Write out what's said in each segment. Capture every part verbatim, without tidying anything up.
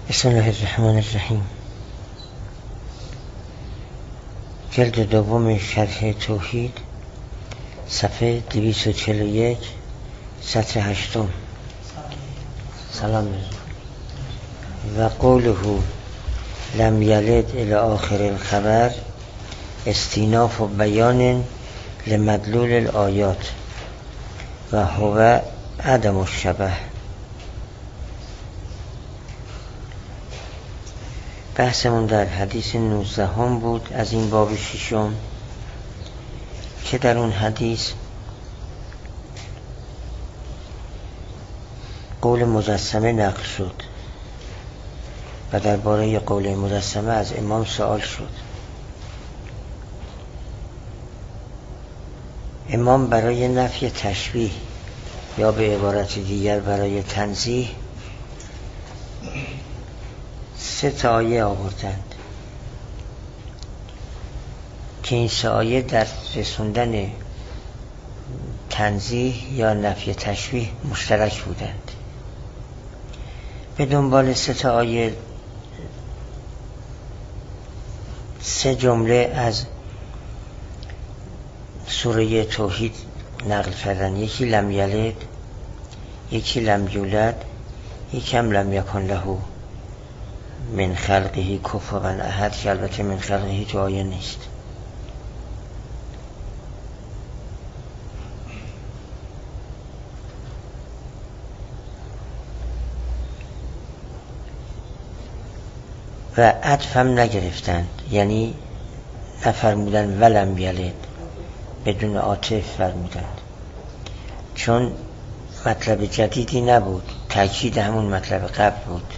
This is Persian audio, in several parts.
بسم الله الرحمن الرحیم. جلد دوم شرح توحید، صفحه دویست و چهل و یک، سطر هشتم. سلام. و قوله لم یلد الی آخر الخبر استیناف و بیان لمدلول الآیات و هو عدم الشبه. بحثمون در حدیث نوزده هم بود از این باب ششم که در اون حدیث قول مجسمه نقل شد و درباره قول مجسمه از امام سوال شد. امام برای نفی تشبیه یا به عبارت دیگر برای تنزیه سه تا آیه آوردند که این سه آیه در رسوندن تنزیه یا نفی تشبیه مشترک بودند. به دنبال سه تا آیه سه جمله از سوره توحید نقل کردن. یکی لم یلد، یکی لم یولد، یکی هم لم یکن له من خلقه کفوا احد، که البته من خلقه تو آیه نیست. و عطف هم نگرفتند، یعنی نفرمودن ولم یلد، بدون عاطف فرمودند، چون مطلب جدیدی نبود، تأکید همون مطلب قبل بود.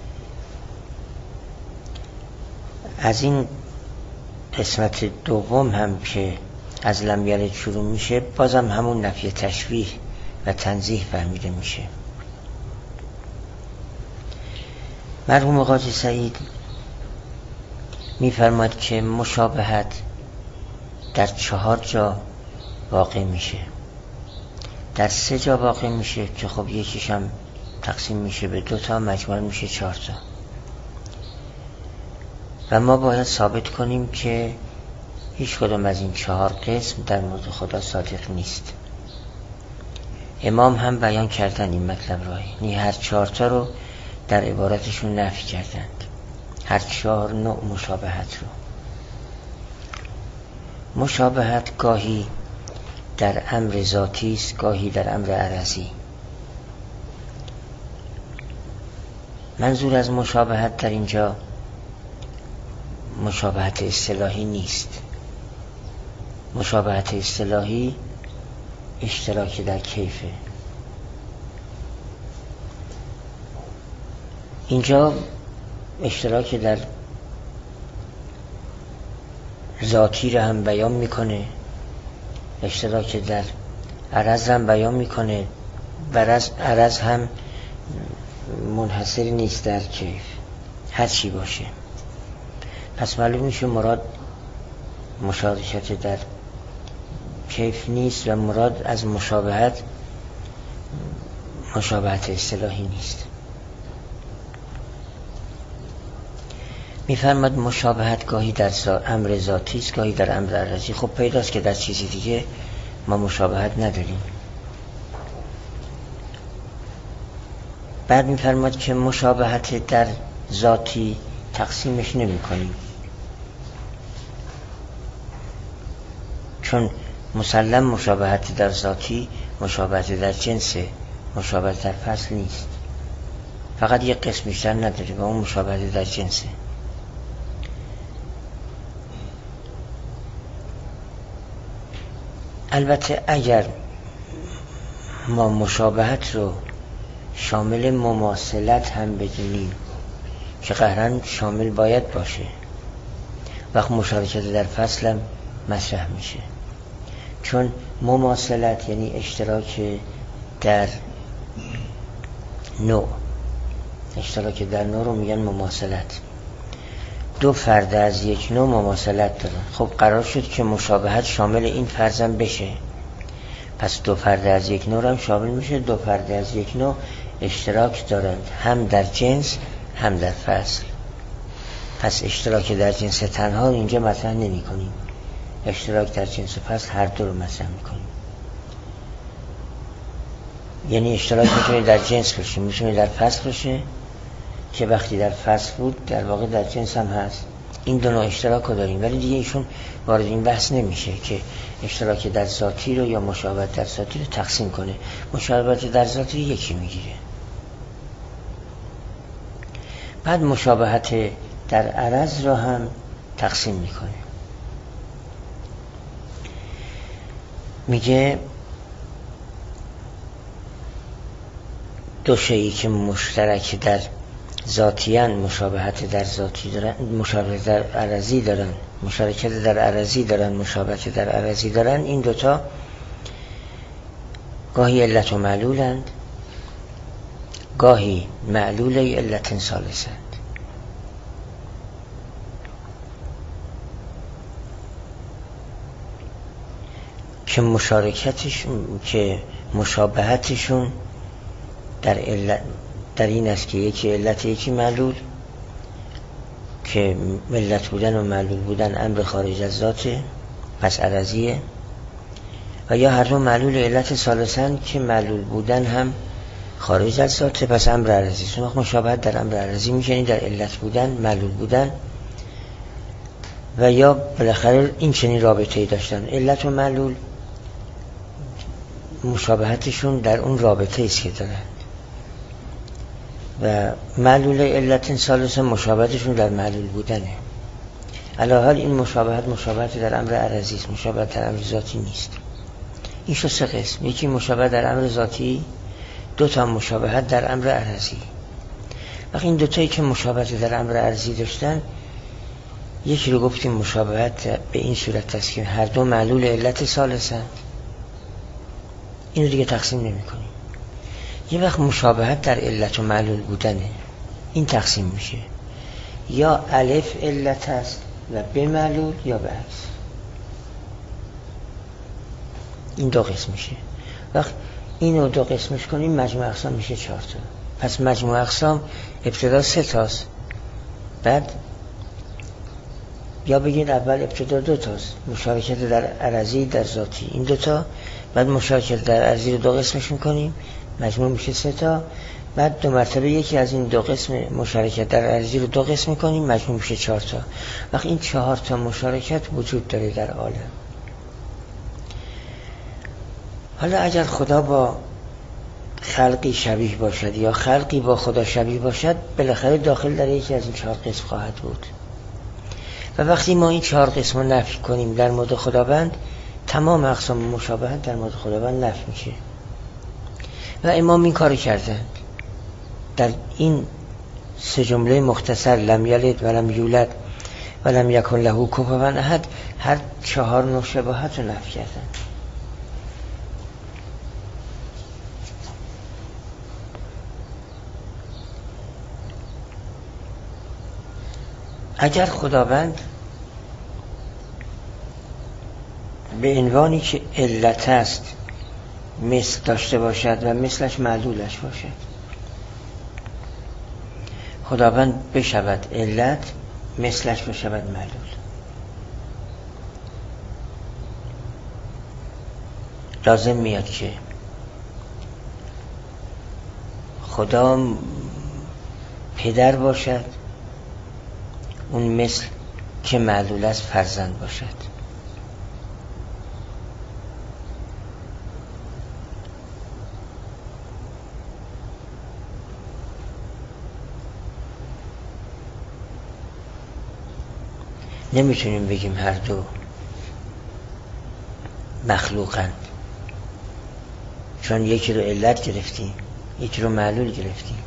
از این قسمت دوم هم که از لم یلد شروع میشه بازم همون نفی تشبیه و تنزیه فهمیده میشه. مرحوم قاضی سعید میفرماد که مشابهت در چهار جا واقع میشه، در سه جا واقع میشه که خب یکیش هم تقسیم میشه به دو تا، مجموع میشه چهار تا. و ما باید ثابت کنیم که هیچ کدام از این چهار قسم در مورد خدا صادق نیست. امام هم بیان کردن این مطلب را، یعنی هر چهار تا رو در عبارتشون نفی کردند، هر چهار نوع مشابهت رو. مشابهت گاهی در امر ذاتی است، گاهی در امر عرضی. منظور از مشابهت در اینجا مشابهت اصطلاحی نیست. مشابهت اصطلاحی اشتراک در کیفه. اینجا اشتراک در ذاتی رو هم بیان میکنه، اشتراک در عرض هم بیان میکنه. عرض عرض هم منحصر نیست در کیف، هر چی باشه. پس معلوم میشه مراد مشارکت در کیف نیست و مراد از مشابهت مشابهت اصطلاحی نیست. میفرماد مشابهت گاهی در امر ذاتی است، گاهی در امر عرضی. خب پیداست که در چیزی دیگه ما مشابهت نداریم. بعد میفرماد که مشابهت در ذاتی تقسیمش نمی کنیم، چون مسلم مشابهت در ذاتی مشابهت در جنسه، مشابهت در فصل نیست. فقط یک قسم بیشتر نداره و اون مشابهت در جنسه. البته اگر ما مشابهت رو شامل مماثلت هم بدونیم که قطعاً شامل باید باشه، وقت مشارکت در فصل هم مطرح میشه، چون مماثلت یعنی اشتراک در نوع. اشتراک در نوع رو میگن مماثلت. دو فرد از یک نوع مماثلت دارن. خب قرار شد که مشابهت شامل این فرضم بشه، پس دو فرد از یک نوع هم شامل میشه. دو فرد از یک نوع اشتراک دارند هم در جنس هم در فصل. پس اشتراک در جنس تنها اینجا مطرح نمی کنیم، اشتراک در جنس فصل هر دو رو مطرح می کنیم. یعنی اشتراک میتونه در جنس باشه، میتونه در فصل باشه که وقتی در فصل بود در واقع در جنس هم هست. این دو نوع اشتراک رو داریم، ولی دیگه ایشون وارد این بحث نمیشه که اشتراک در ذاتی رو یا مشابهت در ذاتی رو تقسیم کنه. مشابهت در ذاتی یکی میگیره. بعد مشابهت در عرض رو هم تقسیم میکنه. میگه دو شیئی که مشترک در ذاتیان مشابهت در ذاتی دارن، مشابهت در عرضی دارن، مشارکت در عرضی دارن، مشابهت در عرضی دارن، این دوتا گاهی علت و معلولند، گاهی معلول علت ثالثند. که مشارکتشون که مشابهتشون در علت در این است که یکی علت یکی معلول، که علت بودن و معلول بودن امر خارج از ذاته، پس عرضیه. و یا هر دو معلول علت ثالثن که معلول بودن هم خارج از ذاته، پس امر عرضی. اون وقت مشابهت در امر عرضی میشه در علت بودن، معلول بودن و یا بالاخره این چنین رابطه‌ای داشتن. علت و معلول مشابهتشون در اون رابطه است که دارن و معلول علت ثالث مشابهتشون در معلول بودنه. علاوه این مشابهت مشابهت در امر عرضی است، مشابهت در امر ذاتی نیست. این شو سه قسم. یکی مشابهت در امر ذاتی، دو تا مشابهت در امر عرضی. وقتی این دو تایی که مشابهت در امر عرضی داشتن، یکی رو گفتیم مشابهت به این صورت است که هر دو معلول علت ثالثن، اینو دیگه تقسیم نمی کنیم. یه وقت مشابهت در علت و معلول بودنه، این تقسیم میشه. یا الف علت است و به معلول، یا به عکس. این دو قسم میشه. وقت اینو دو قسمش کنیم مجموع اقسام میشه چهار تا. پس مجموع اقسام ابتدا سه تاست، بعد یا بگید اول ابتدا دو تاست، مشارکت در عرضی در ذاتی این دو تا، بعد مشارکت در عرضی رو دو قسمش میکنیم مجموع میشه سه تا، بعد دو مرتبه یکی از این دو قسم مشارکت در عرضی رو دو قسم میکنیم مجموع میشه چهار تا. وقتی این چهار تا مشارکت وجود داره در عالم. حالا اگر خدا با خلقی شبیه باشد یا خلقی با خدا شبیه باشد، بالاخره داخل در یکی از این چهار قسم خواهد بود. و وقتی ما این چهار قسم رو نفی کنیم در مورد خداوند، تمام اقسام مشابهت در مورد خداوند نفی میشه. و امام این کار کردن در این سه جمله مختصر، لم یلد و لم یولد و لم یکن له کفوا احد، هر چهار نوع شباهت رو نفی کردن. اگر خداوند به عنوانی که علت است مثل داشته باشد و مثلش معلولش باشد، خداوند بشود علت، مثلش بشود معلول، لازم میاد که خدا پدر باشد، اون مثل که معلول است فرزند باشد. نمیتونیم بگیم هر دو مخلوقند، چون یکی رو علت گرفتیم یکی رو معلول گرفتیم.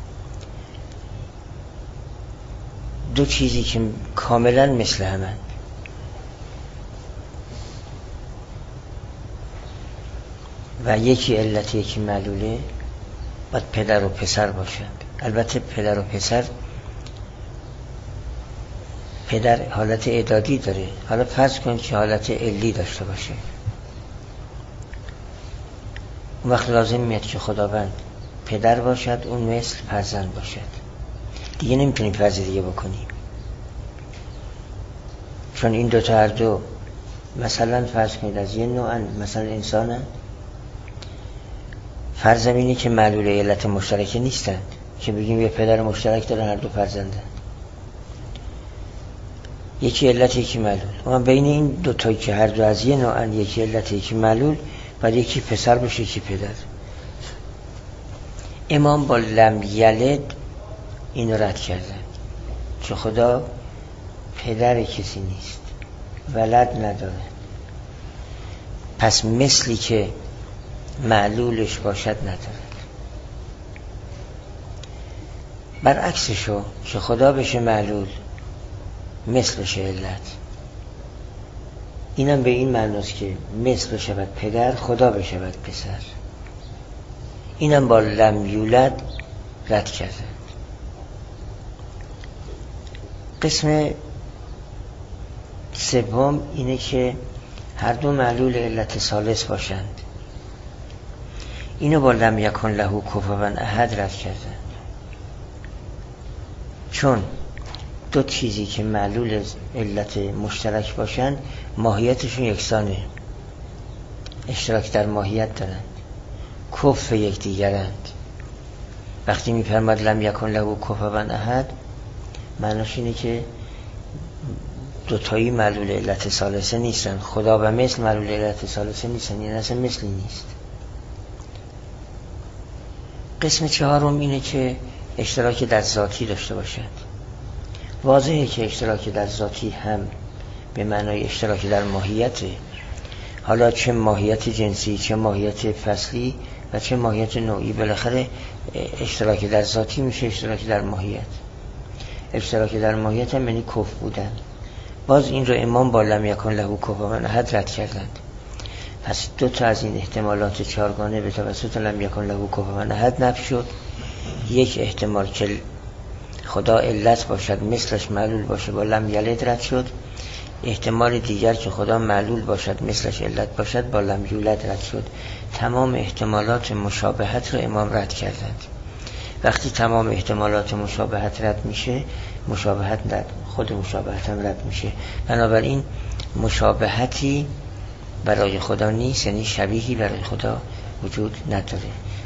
دو چیزی که کاملا مثل همند. و یکی علت یکی معلوله، باید پدر و پسر باشند. البته پدر و پسر، پدر حالت اعدادی داره، حالا فرض کن که حالت علی داشته باشه، اون وقت لازم میاد که خداوند پدر باشد، اون مثل فرزند باشد. دیگه نمیتونیم فرض دیگه بکنیم، چون این دوتا هر دو مثلا فرض کنید از یه نوعن، مثلا انسانن، فرضم اینه که معلول علت مشترکه نیستن که بگیم یه پدر مشترک دارن هر دو فرزندن، یکی علت یکی معلول. اما بین این دو تایی که هر دو از یه نوعن، یکی علت یکی معلول، بعد یکی پسر باشه یکی پدر. امام با لم یلد اینو رد کردن، چون خدا پدر کسی نیست، ولد نداره، پس مثلی که معلولش باشد نداره. برعکسشو که خدا بشه معلول، مثل بشه علت. اینم به این معناست که مثل بشود پدر، خدا بشود پسر. اینم با لم یولد رد کرده. قسم سوم اینه که هر دو معلول علت ثالث باشند. اینو با لم یکن له کفوا احد رد کردن، چون دو چیزی که معلول علت مشترک باشن ماهیتشون یکسانه، اشتراک در ماهیت دارند، کف یکدیگرند. وقتی می‌فرماد لم یکن له کفوا احد، معناش اینه که دوتایی معلول علت ثالثه نیستن. خدا و مثل معلول علت ثالثه نیستن، یعنی اصلا مثلی نیست. قسم چهارم اینه که اشتراک در ذاتی داشته باشند. واضحه که اشتراک در ذاتی هم به معنای اشتراک در ماهیته، حالا چه ماهیت جنسی، چه ماهیت فصلی و چه ماهیت نوعی، بالاخره اشتراک در ذاتی میشه اشتراک در ماهیت. اشتراک در ماهیت هم یعنی کف بودن. باز این رو امام با لم یکن له کفوا احد رد کردند. پس دو تا از این احتمالات چهارگانه به توسط لم یکن له کفوا احد نفی شد. یک احتمال که خدا علت باشد مثلش معلول باشه با لم یلد رد شد. احتمال دیگر که خدا معلول باشد مثلش علت باشد با لم یولد رد شد. تمام احتمالات مشابهت رو امام رد کردند. وقتی تمام احتمالات مشابهت رد میشه، مشابهت رد خود مشابهت هم رد میشه. بنابراین مشابهتی برای خدا نیست، یعنی شبیهی برای خدا وجود نداره.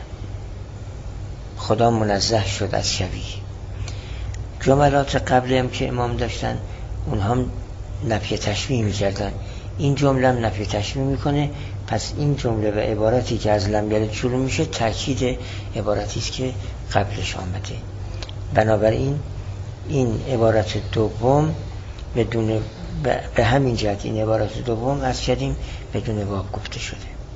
خدا منزه شد از شبیه. جملات قبلی هم که امام داشتن اونها هم نفی تشبیه میکردن، این جمله هم نفی تشبیه میکنه. پس این جمله و عبارتی که از لم یلد شروع میشه تأکید عبارتی است که قبلش آمده. بنابراین این عبارت دوم بدون به همین جهت این عبارت دوم از کردیم بدون باب گفته شده.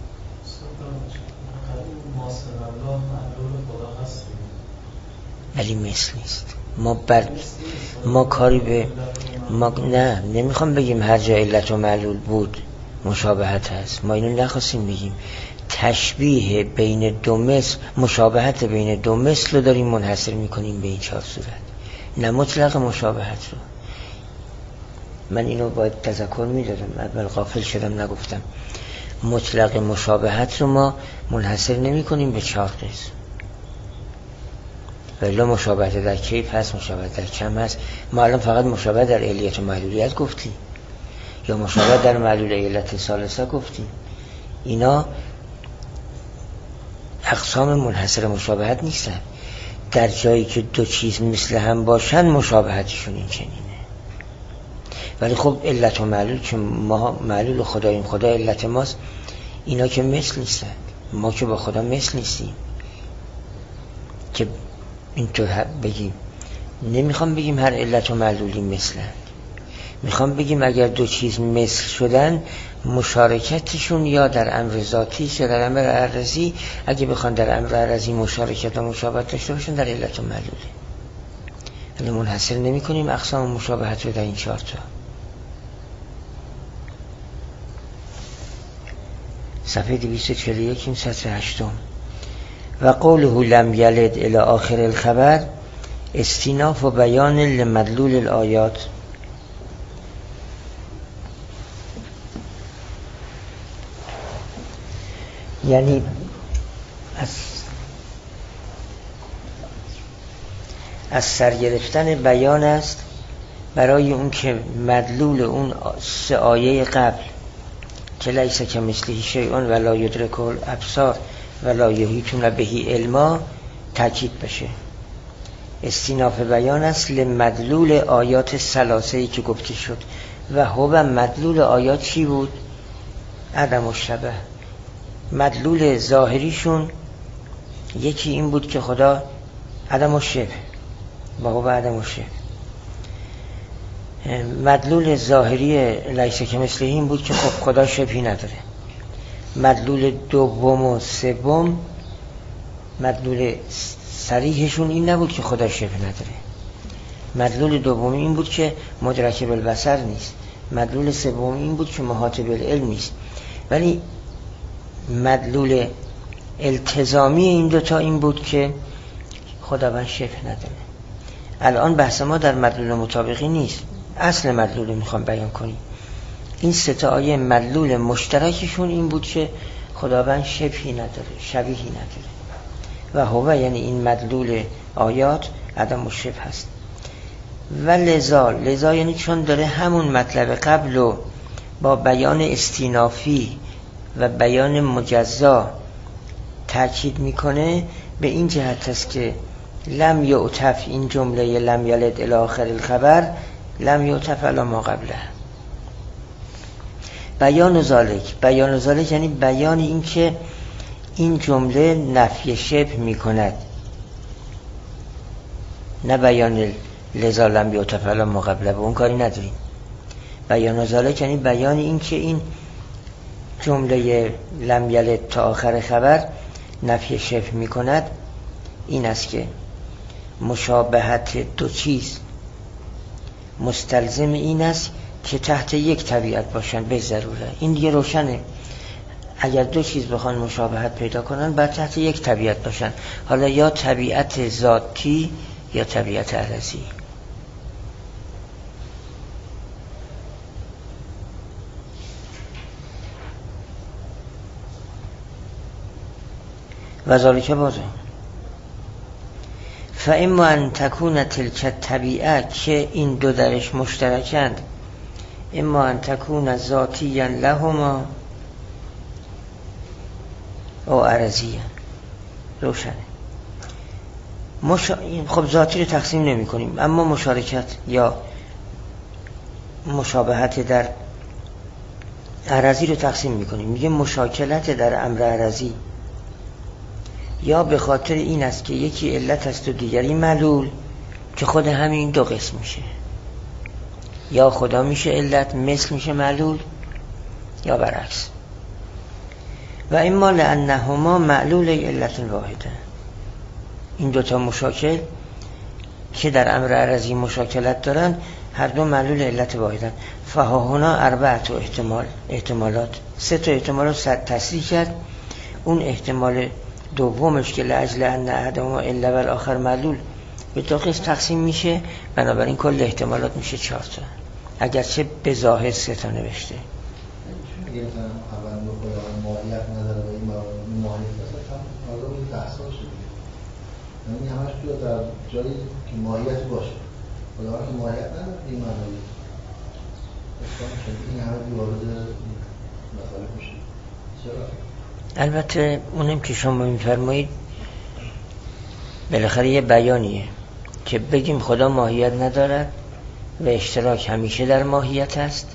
ولی مثل نیست. ما بر ما کاری به ما نه نمیخوام بگیم هر جا علت و معلول بود مشابهت هست، ما اینو نخواستیم بگیم. تشبیه بین دو مثل، مشابهت بین دو مثل رو داریم منحصر میکنیم به این چهار صورت، نه مطلق مشابهت رو. من اینو باید تذکر میدادم، اول غافل شدم نگفتم. مطلق مشابهت رو ما منحصر نمی کنیم به چهار قسم. ولی مشابهت در کیف هست، مشابهت در کم هست. ما الان فقط مشابهت در علیت و معلولیت گفتیم یا مشابهت در معلول علت ثالثه گفتیم. اینا اقسام منحصر مشابهت نیستن. در جایی که دو چیز مثل هم باشن مشابهتشون این چنینه. ولی خب علت و معلول که ما معلول خداییم، خدا علت ماست، اینا که مثل نیستن. ما که با خدا مثل نیستیم که اینطور بگیم. نمیخوام بگیم هر علت و معلولی مثلن، میخوام بگیم اگر دو چیز مثل شدن مشارکتشون یا در امر ذاتی یا در امر عرضی، اگه بخوان در امر عرضی مشارکت و مشابهت داشته باشن در علت و معلوله. ولی منحصر نمی کنیم اقسام مشابهت رو در این چهار تا. صفحه دویست و چهل و یک این سطر هشتم. و قوله لم یلد الی آخر الخبر استیناف و بیان لمدلول الآیات. یعنی از از سر گرفتن بیان است برای اون که مدلول اون سه آیه قبل که لیس کمثله شیء و لا یدرکه الابصار و لا یحیطون به علما تاکید بشه. استیناف بیان است لمدلول آیات ثلاثه‌ای که گفته شد و هو مدلول آیات چی بود؟ عدم الشبه. مدلول ظاهریشون یکی این بود که خدا عدم الشبه و هو عدم الشبه. مدلول ظاهری لیس کمثله این بود که خب خدا شبهی نداره. مدلول دوم و سوم مدلول صریحشون این نبود که خدا شبه نداره. مدلول دوم این بود که مدرک بالبصر نیست. مدلول سوم این بود که محاط بالعلم نیست. ولی مدلول التزامی این دوتا این بود که خداوند شبه نداره. الان بحث ما در مدلول مطابقی نیست، اصل مدلول میخوام بیان کنیم. این سه تا آیه مدلول مشترکشون این بود که خداوند شبهی نداره، شبیهی نداره و هو یعنی این مدلول آیات عدم الشبه هست. و لذا لذا یعنی چون داره همون مطلب قبل رو با بیان استینافی و بیان مجزا تاکید میکنه، به این جهت است که لم یعطف این جمله لم یلد الی آخر الخبر لم یعطف علی ما قبله. بیان ذالک، بیان ذالک یعنی بیان این که این جمله نفی شبه میکند، نه بیان لذا لم یعطف علی ما قبله، به اون کاری نداریم. بیان ذالک یعنی بیان این که این جمله لم یلد تا آخر خبر نفی شبه میکند، این است که مشابهت دو چیز مستلزم این است که تحت یک طبیعت باشن به ضروره. این دیگه روشنه. اگر دو چیز بخوان مشابهت پیدا کنن باید تحت یک طبیعت باشن، حالا یا طبیعت ذاتی یا طبیعت عرضی. و ذالک بازه فاما ان تکون تلک طبیعه که این دو درش مشترکند، اما ان تکون ذاتیا لهما او عرضیا. روشنه. مشا... خب ذاتی رو تقسیم نمی کنیم، اما مشارکت یا مشابهت در عرضی رو تقسیم می کنیم. میگه مشاکلت در امر عرضی یا به خاطر این است که یکی علت است و دیگری معلول، که خود همین دو قسم میشه، یا خدا میشه علت مثل میشه معلول، یا برعکس. و اما لانهما معلول علت واحده. این دوتا مشاکل که در امر عرضی مشاکلت دارن هر دو معلول علت واحدن. فها هنا اربعه احتمال، احتمالات سه تا احتمالات تصریح کرد. اون احتمال دومش که لاجل ان احدهما الا و الاخر معلول به دو قسم تقسیم میشه، بنابراین کل احتمالات میشه چهار تا، اگرچه به ظاهر سه تا نوشته. اگر اول دو خداوند ماهیت نداره و این ماهیت مثلا حالا این بحثا شده، یعنی همش تو در جایی که ماهیت باشه، خداوند که ماهیت نداره این معنی این همه وارد مسئله میشه. چرا؟ البته اونم که شما میفرمایید بالاخره یه بیانیه که بگیم خدا ماهیت ندارد و اشتراک همیشه در ماهیت است،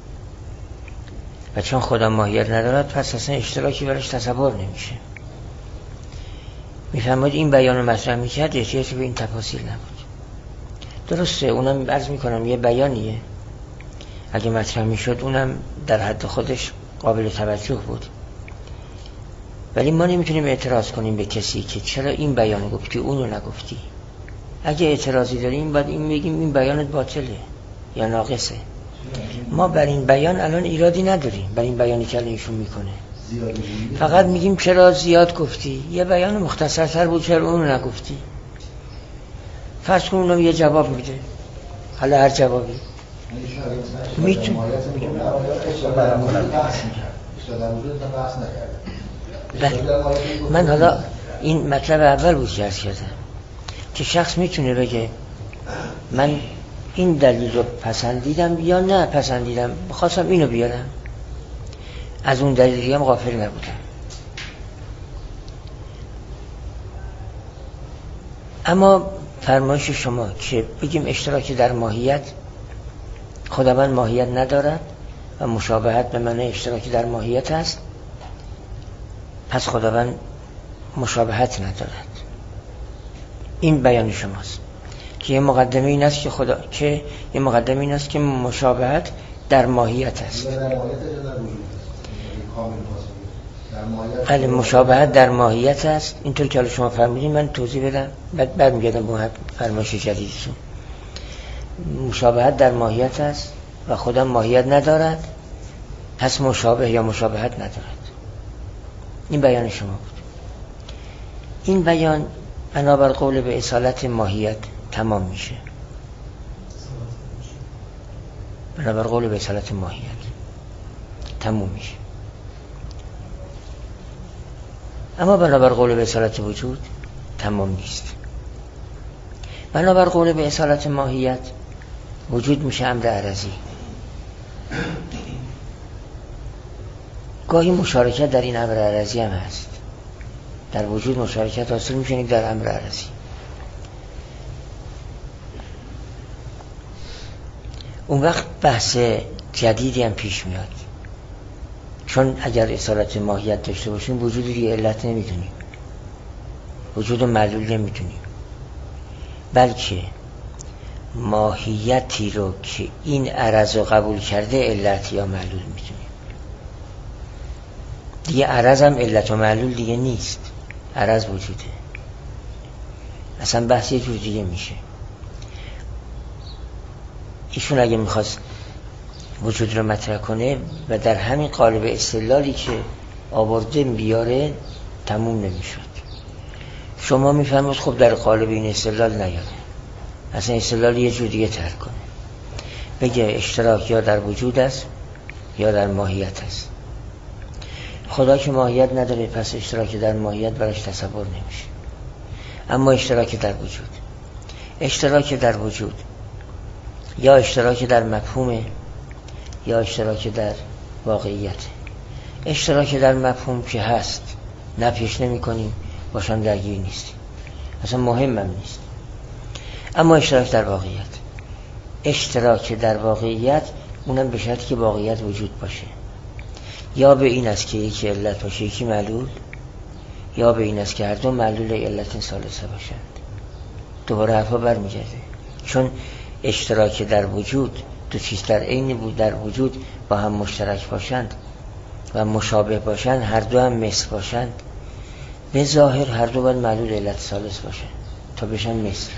و چون خدا ماهیت ندارد پس اصلا اشتراکی برش تصور نمیشه. میفرمایید این بیان رو مطرح میکرد احتیاجی به این تفاصیل نبود. درسته، اونم عرض میکنم یه بیانیه، اگه مطرح میشد اونم در حد خودش قابل توجه بود، ولی ما نمیتونیم اعتراض کنیم به کسی که چرا این بیان گفتی اونو نگفتی. اگه اعتراضی داریم باید این بگیم این بیانت باطله یا ناقصه. ما بر این بیان الان ایرادی نداریم، بر این بیانی که الان ایشون میکنه، فقط میگیم چرا زیاد گفتی، یه بیان مختصرتر بود چرا اونو نگفتی. فرض کن اونم یه جواب میده، حالا هر جوابی میتون من حالا این مطلب اول بود که عرض کردم که شخص میتونه بگه من این دلیل رو پسندیدم یا نه پسندیدم، بخواستم اینو بیارم، از اون دلیلی هم غافل نبودم. اما فرمایش شما که بگیم اشتراک در ماهیت، خداوند ماهیت ندارد و مشابهت به معنی اشتراکی در ماهیت است، پس خداوند مشابهت ندارد. این بیان شماست که یه مقدمه این است که خدا که یه مقدمه این است که مشابهت در ماهیت است. بله، مشابهت در ماهیت است. اینطور که حالا شما فرمودین من توضیح بدم، بعد بعد میگم به فرمایش جدیدتون. مشابهت در ماهیت است و خدا ماهیت ندارد، پس مشابه یا مشابهت ندارد. این بیان شما بود. این بیان بنابر قول به اصالت ماهیت تمام میشه. بنابر قول به اصالت ماهیت تمام میشه. اما بنابر قول به اصالت وجود تمام نیست. بنابر قول به اصالت ماهیت وجود میشه امر عرضی. گاهی مشارکت در این امر عرضی هم هست. در وجود مشارکت حاصل میشه در امر عرضی. اون وقت بحث جدیدی هم پیش میاد، چون اگر اصالت ماهیت داشته باشیم وجود دیگه علت نمیدونیم، وجود معلول نمیدونیم، بلکه ماهیتی رو که این عرض رو قبول کرده علت یا معلول میدونیم. دیگه عرض هم علت و معلول دیگه نیست، عرض وجوده. اصلا بحث یه جور دیگه میشه. ایشون اگه میخواست وجود رو مطرح کنه و در همین قالب استدلالی که آورده بیاره تموم نمیشد. شما میفهمید خب در قالب این استدلال نیاره، اصلا استدلال یه جور دیگه طرح کنه، بگه اشتراک یا در وجود است یا در ماهیت است. خدا که ماهیت نداره، پس اشتراک در ماهیت براش تصور نمیشه. اما اشتراک در وجود، اشتراک در وجود یا اشتراک در مفهوم یا اشتراک در واقعیت. اشتراک در مفهوم که هست نفیش نمی کنیم، باشم درگیر نیستیم، اصلا مهمم نیست. اما اشتراک در واقعیت، اشتراک در واقعیت اونم به شرطی که واقعیت وجود باشه. یا به این است که یکی علت باشه یکی معلول، یا به این است که هر دو معلول علت ثالثه باشند. دوباره حرفا برمیگرده، چون اشتراک در وجود دو چیز در عین بود در وجود با هم مشترک باشند و مشابه باشند، هر دو هم مثل باشند، به ظاهر هر دو باید معلول علت ثالث باشند تا بشن مثل.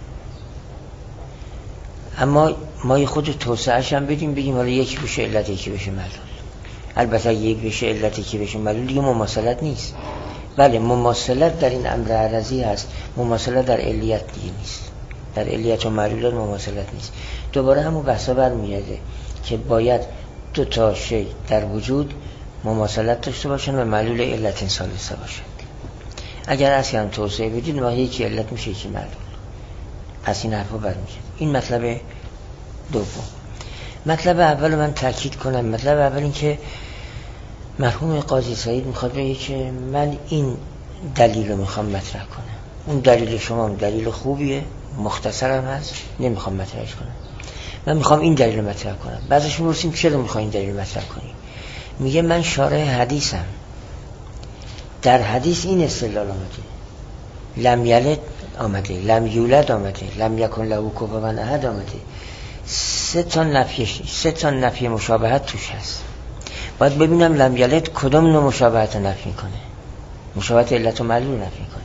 اما ما خود توسعه‌اش هم بدیم، بگیم حالا یکی بشه علت یکی بشه معلول. البته یک بشه علت یکی بشه معلول دیگه مماثلت نیست. بله مماثلت در این امر عرضی هست، مماثلت در علیت دیگه نیست. در علیت و معلولات مماثلت نیست. دوباره همون بحثا برمیگرده که باید دو تا شی در وجود مماثلت داشته باشن و معلول علت ثالثه باشن. اگر اصلا هم توسعه بدید ما یکی علت میشه یکی معلول. از این حرفا برمیگرده. این مطلب دوم. مطلب اول من تاکید کنم. مطلب اول این که مرحوم قاضی سعید میخواد بگه که من این دلیل رو میخوام مطرح کنم. اون دلیل شما دلیل خوبیه، مختصرم هست، نمیخوام مطرحش کنم. من میخوام این دلیل رو مطرح کنم. بعضش میپرسیم چرا میخوای این دلیل رو مطرح کنی؟ میگه من شارح حدیثم. در حدیث این استدلال آمده. لم یلد آمده، لم یولد آمده، لم یکن له کفوا احد آمده. سه تا نفی سه تا نفی مشابهت توش هست. باید ببینم لم یلد کدوم نوع مشابهت نفی کنه. مشابهت علت و معلول نفی کنه.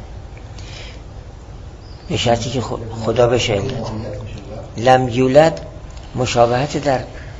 به شرطی که خدا بشه علت. لم یولد مشابهت در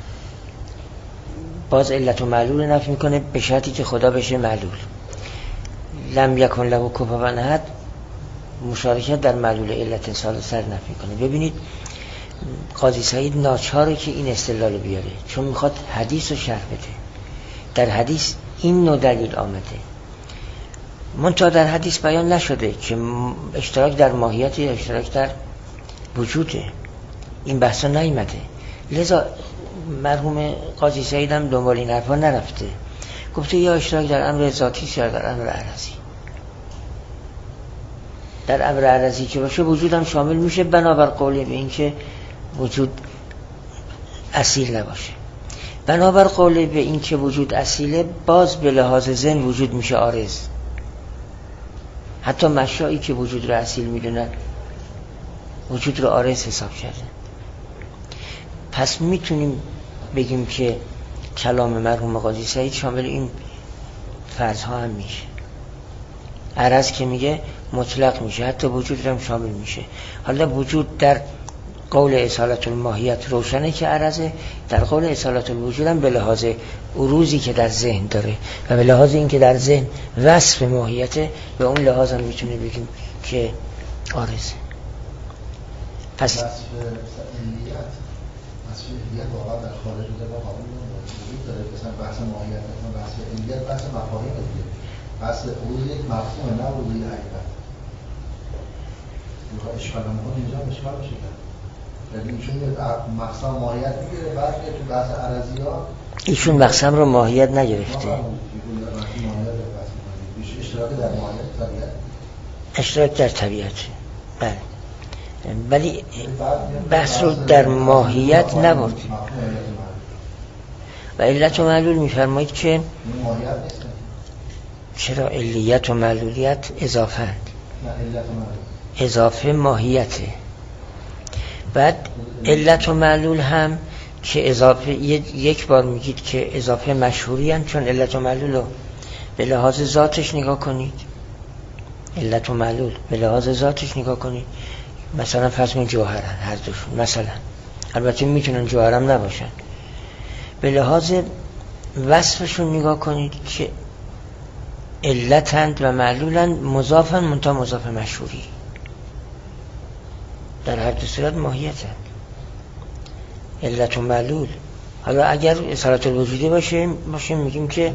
باز علت و معلول نفی میکنه به شرطی که خدا بشه معلول. لم یکن له کفوا احد مشارکت در معلول علت ثالثه نفی کنه. ببینید قاضی سعید ناچاره که این استدلال بیاره، چون میخواد حدیث رو شرح بده. در حدیث این نوع دلیل آمده. منتها در حدیث بیان نشده که اشتراک در ماهیت یا اشتراک در وجوده، این بحثا نیامده. لذا مرحوم قاضی سعید هم دنبال این حرفا نرفته، گفته یا اشتراک در امر ذاتی یا در امر عرضی. در امر عرضی که باشه وجود هم شامل میشه، بنابر قوله به این که وجود اصیل نباشه. بنابر قوله به این که وجود اصیله، باز به لحاظ ذهن وجود میشه عارض. حتی مشایی که وجود رو اصیل میدونن وجود رو عارض حساب کردن. پس میتونیم بگیم که کلام مرحوم قاضی سعید شامل این فرضها هم میشه. عرض که میگه مطلق میشه، حتی وجود هم شامل میشه. حالا وجود در قول اصالت الماهیت روشنه که عرضه، در قول اصالت الوجود هم به لحاظ عروضی که در ذهن داره و به لحاظ این که در ذهن وصف ماهیته، به اون لحاظ هم میتونه بگیم که عارضه. پس وصف علیت وصف علیت واقعا در خارج بوده با قابل وجود داره، مثلا بحث ماهیت، مثلا بحث علیت بحث مفاهیم دیگه، بحث عروض یک مفهوم نه عروض حقیقت. اشکال هم بود اینجا اشکال بشه کرد، یعنی ایشون مقصد ماهیت میگیره، بعد که تو بحث عرضی ها ایشون مقصد رو ماهیت نگرفته، اشتراک در ماهیت طبیعت، اشتراک در طبیعت. بله، ولی بحث رو در ماهیت نبرد. و علت و معلول میفرمایید که چرا علیت و معلولیت اضافه اند، اضافه ماهیته. بعد علت و معلول هم که اضافه یک بار میگید که اضافه مشهوری هستند، چون علت و معلول رو به لحاظ ذاتش نگاه کنید، علت و معلول به لحاظ ذاتش نگاه کنید، مثلا فرض کنید جوهرن هر دوشون، مثلا البته میتونن جوهرم نباشن، به لحاظ وصفشون نگاه کنید که علتند و معلولند، مضافن منتها مضاف مشهوری، در هر دو صورت ماهیتند علت و معلول. حالا اگر اصالت الوجودی باشه باشه میگیم که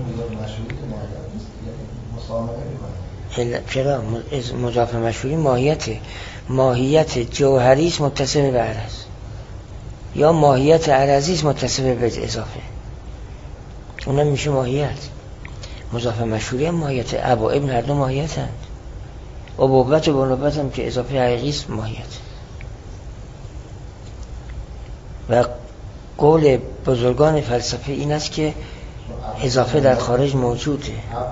چرا مضاف مشهوری ماهیته، ماهیت جوهری است متصف به عرض، یا ماهیت عرضی است متصف به اضافه، اونم میشه ماهیت. مضاف مشهوری هم ماهیت، ابا و ابن هر دو ماهیت هست، ابوبت و بنوبت هم که اضافه حقیقی است ماهیت. و قول بزرگان فلسفه این است که اضافه در خارج موجوده.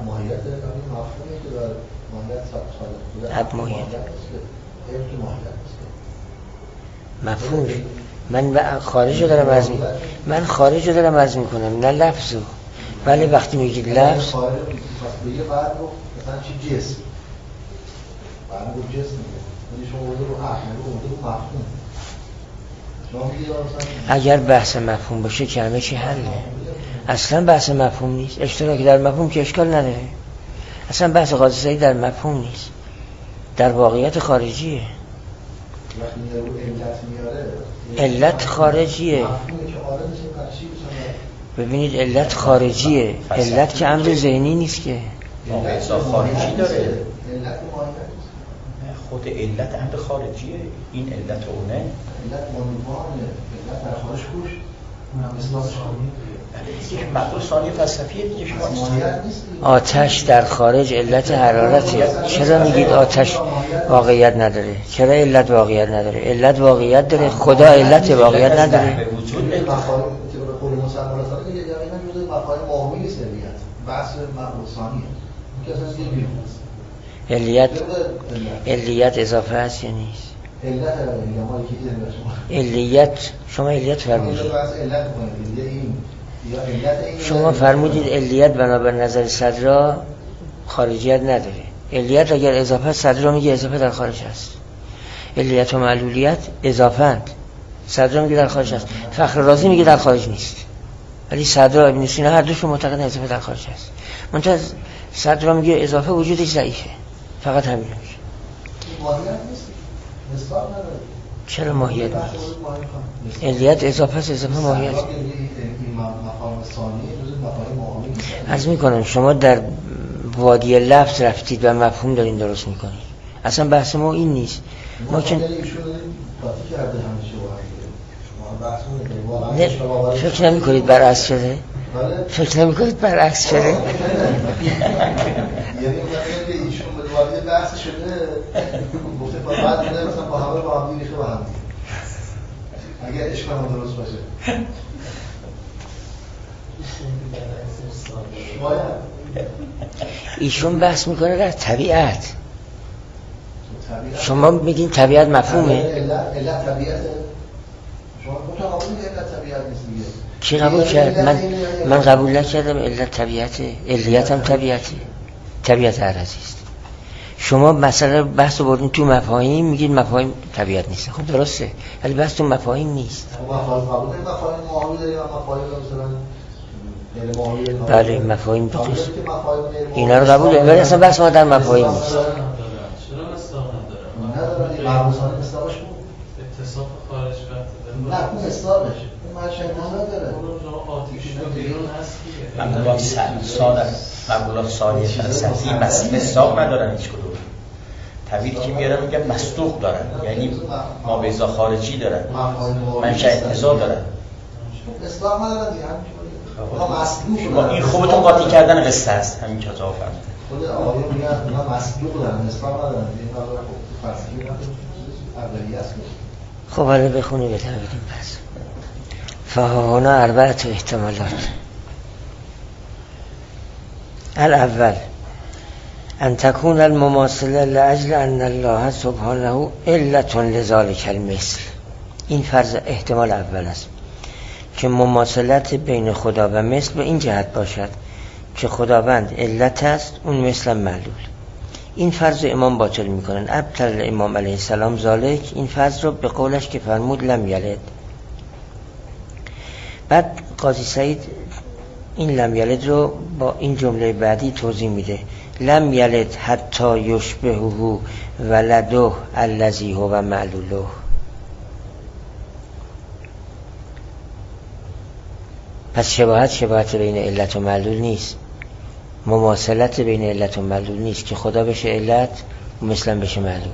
اب ماهیت مفهوم. من خارج رو دارم عرض میکنم، من خارج رو دارم عرض میکنم نه لفظو. ولی وقتی میگید لفظ خارج بگه بعد رو مثلا چی جسم، بعد رو جسم میگه شما بوده رو حق بوده رو مفهوم. اگر بحث مفهوم باشه که همه چی حله. اصلا بحث مفهوم نیست، اشتراک در مفهوم که اشکال نداره. اصلا بحث قاضی سعید در مفهوم نیست، در واقعیت خارجیه. علت خارجیه. ببینید علت خارجیه، علت که امر ذهنی نیست که. علت خارجی داره. خود علت امر خارجیه، این علت اونه. علت منوانه، علت در خارج کوش. یک مقدور ثانی فلسفیه دیگه. شما آتش در خارج علت حرارته. چرا میگید آتش واقعیت نداره؟ چرا علت واقعیت نداره؟ علت واقعیت داره، خدا علت واقعیت نداره. وجود قول مسلمانات دیگه یقینا جزء مفاهیم عمومی سریت بحث مقبول ثانیه که اساس یه بیرون است. علیت علیت اضافه است یا نیست؟ علت یا ما یکی دیگه علیت شما علیت فرمودید. بحث علت کنید این یا علت این شما فرمودید علیت بنابر نظر صدرا خارجیت نداره. علیت اگر اضافه صدرا میگه اضافه در خارج است. علیت و معلولیت اضافه‌اند. صدرا میگه در خارج است. فخر رازی میگه در خارج نیست. ولی صدرا ابن سینا هر دوشون معتقدن اضافه در خارج است. منتها صدرا میگه اضافه وجودش ضعیفه. فقط همین میگه. ماهیت نیست. نسبت نداره. چرا ماهیت نیست؟ علیت اضافه است، اضافه ماهیت. این مفاهیم ثانی جزء مفاهیم عمومی. عرض میکنم شما در وادی لفظ رفتید و مفهوم دارین درست میکنید. اصلا بحث ما این نیست. ما که نه فکر نمی کنید برعکس شده؟ فکر نمی کنید برعکس شده؟ یعنی ایشون به وادی بحث شده گفته بعد میده مثلا با همه با هم میریخه با هم اگر اشکال درست باشه ایشون بحث میکنه در طبیعت. شما میگین طبیعت مفهومه؟ علت طبیعته. شما قبول می‌کنید علت طبیعت نیست دیگه. کی قبول کرد؟ من من قبول نکردم علت طبیعته. علیت هم طبیعته. طبیعت عرضی است. شما مثلا بحث رو بردین تو مفاهیم، میگید مفاهیم طبیعت نیست. خب درسته. ولی بحث تو مفاهیم نیست. مفاهیم قبول دارید؟ مفاهیم معامله دارید؟ مفاهیم مثلا بله مفاهیم درست. اینا رو قبول داریم. ولی اصلا بحث ما در مفاهیم نیست. چرا مصداق نداره؟ نداره. مرموزانه مصداقش بود. اتصاف خارج وقت نه اون مصداقش. اون مرشد نداره. مقولات ساده مقولات ساده فلسفی مصداق ندارن هیچ کدوم. تعبیر که میارن میگن مصدوق دارن، یعنی مابعضا خارجی دارن، منشأ انتزاع دارن. مصداق ندارن دیگه. ما مصدوق این خوبتون قاطی کردن قصه است. همین که جواب فهمید. خود آقایون میگن اونا مصدوق دارن، مصداق ندارن. این واقعا فلسفی اولیه است. خب حالا بخونی بتونیم پس. فهاهنا اربعت احتمالات. الاول ان تكون المماثله لاجل ان الله سبحانه علة لذلك المثل. این فرض احتمال اول است که مماثلت بین خدا و مثل به این جهت باشد که خداوند علت است، اون مثل معلول. این فرض امام باطل میکنن. ابطل امام علیه السلام ذالک، این فرض رو به قولش که فرمود لم یلد. بعد قاضی سعید این لم یلد رو با این جمله بعدی توضیح میده. لم یلد حتی یشبهه ولده الذی هو معلوله. پس شباهت شباهت بین علت و معلول نیست، مماثلت بین علت و معلول نیست که خدا بشه علت و مثلا بشه معلول.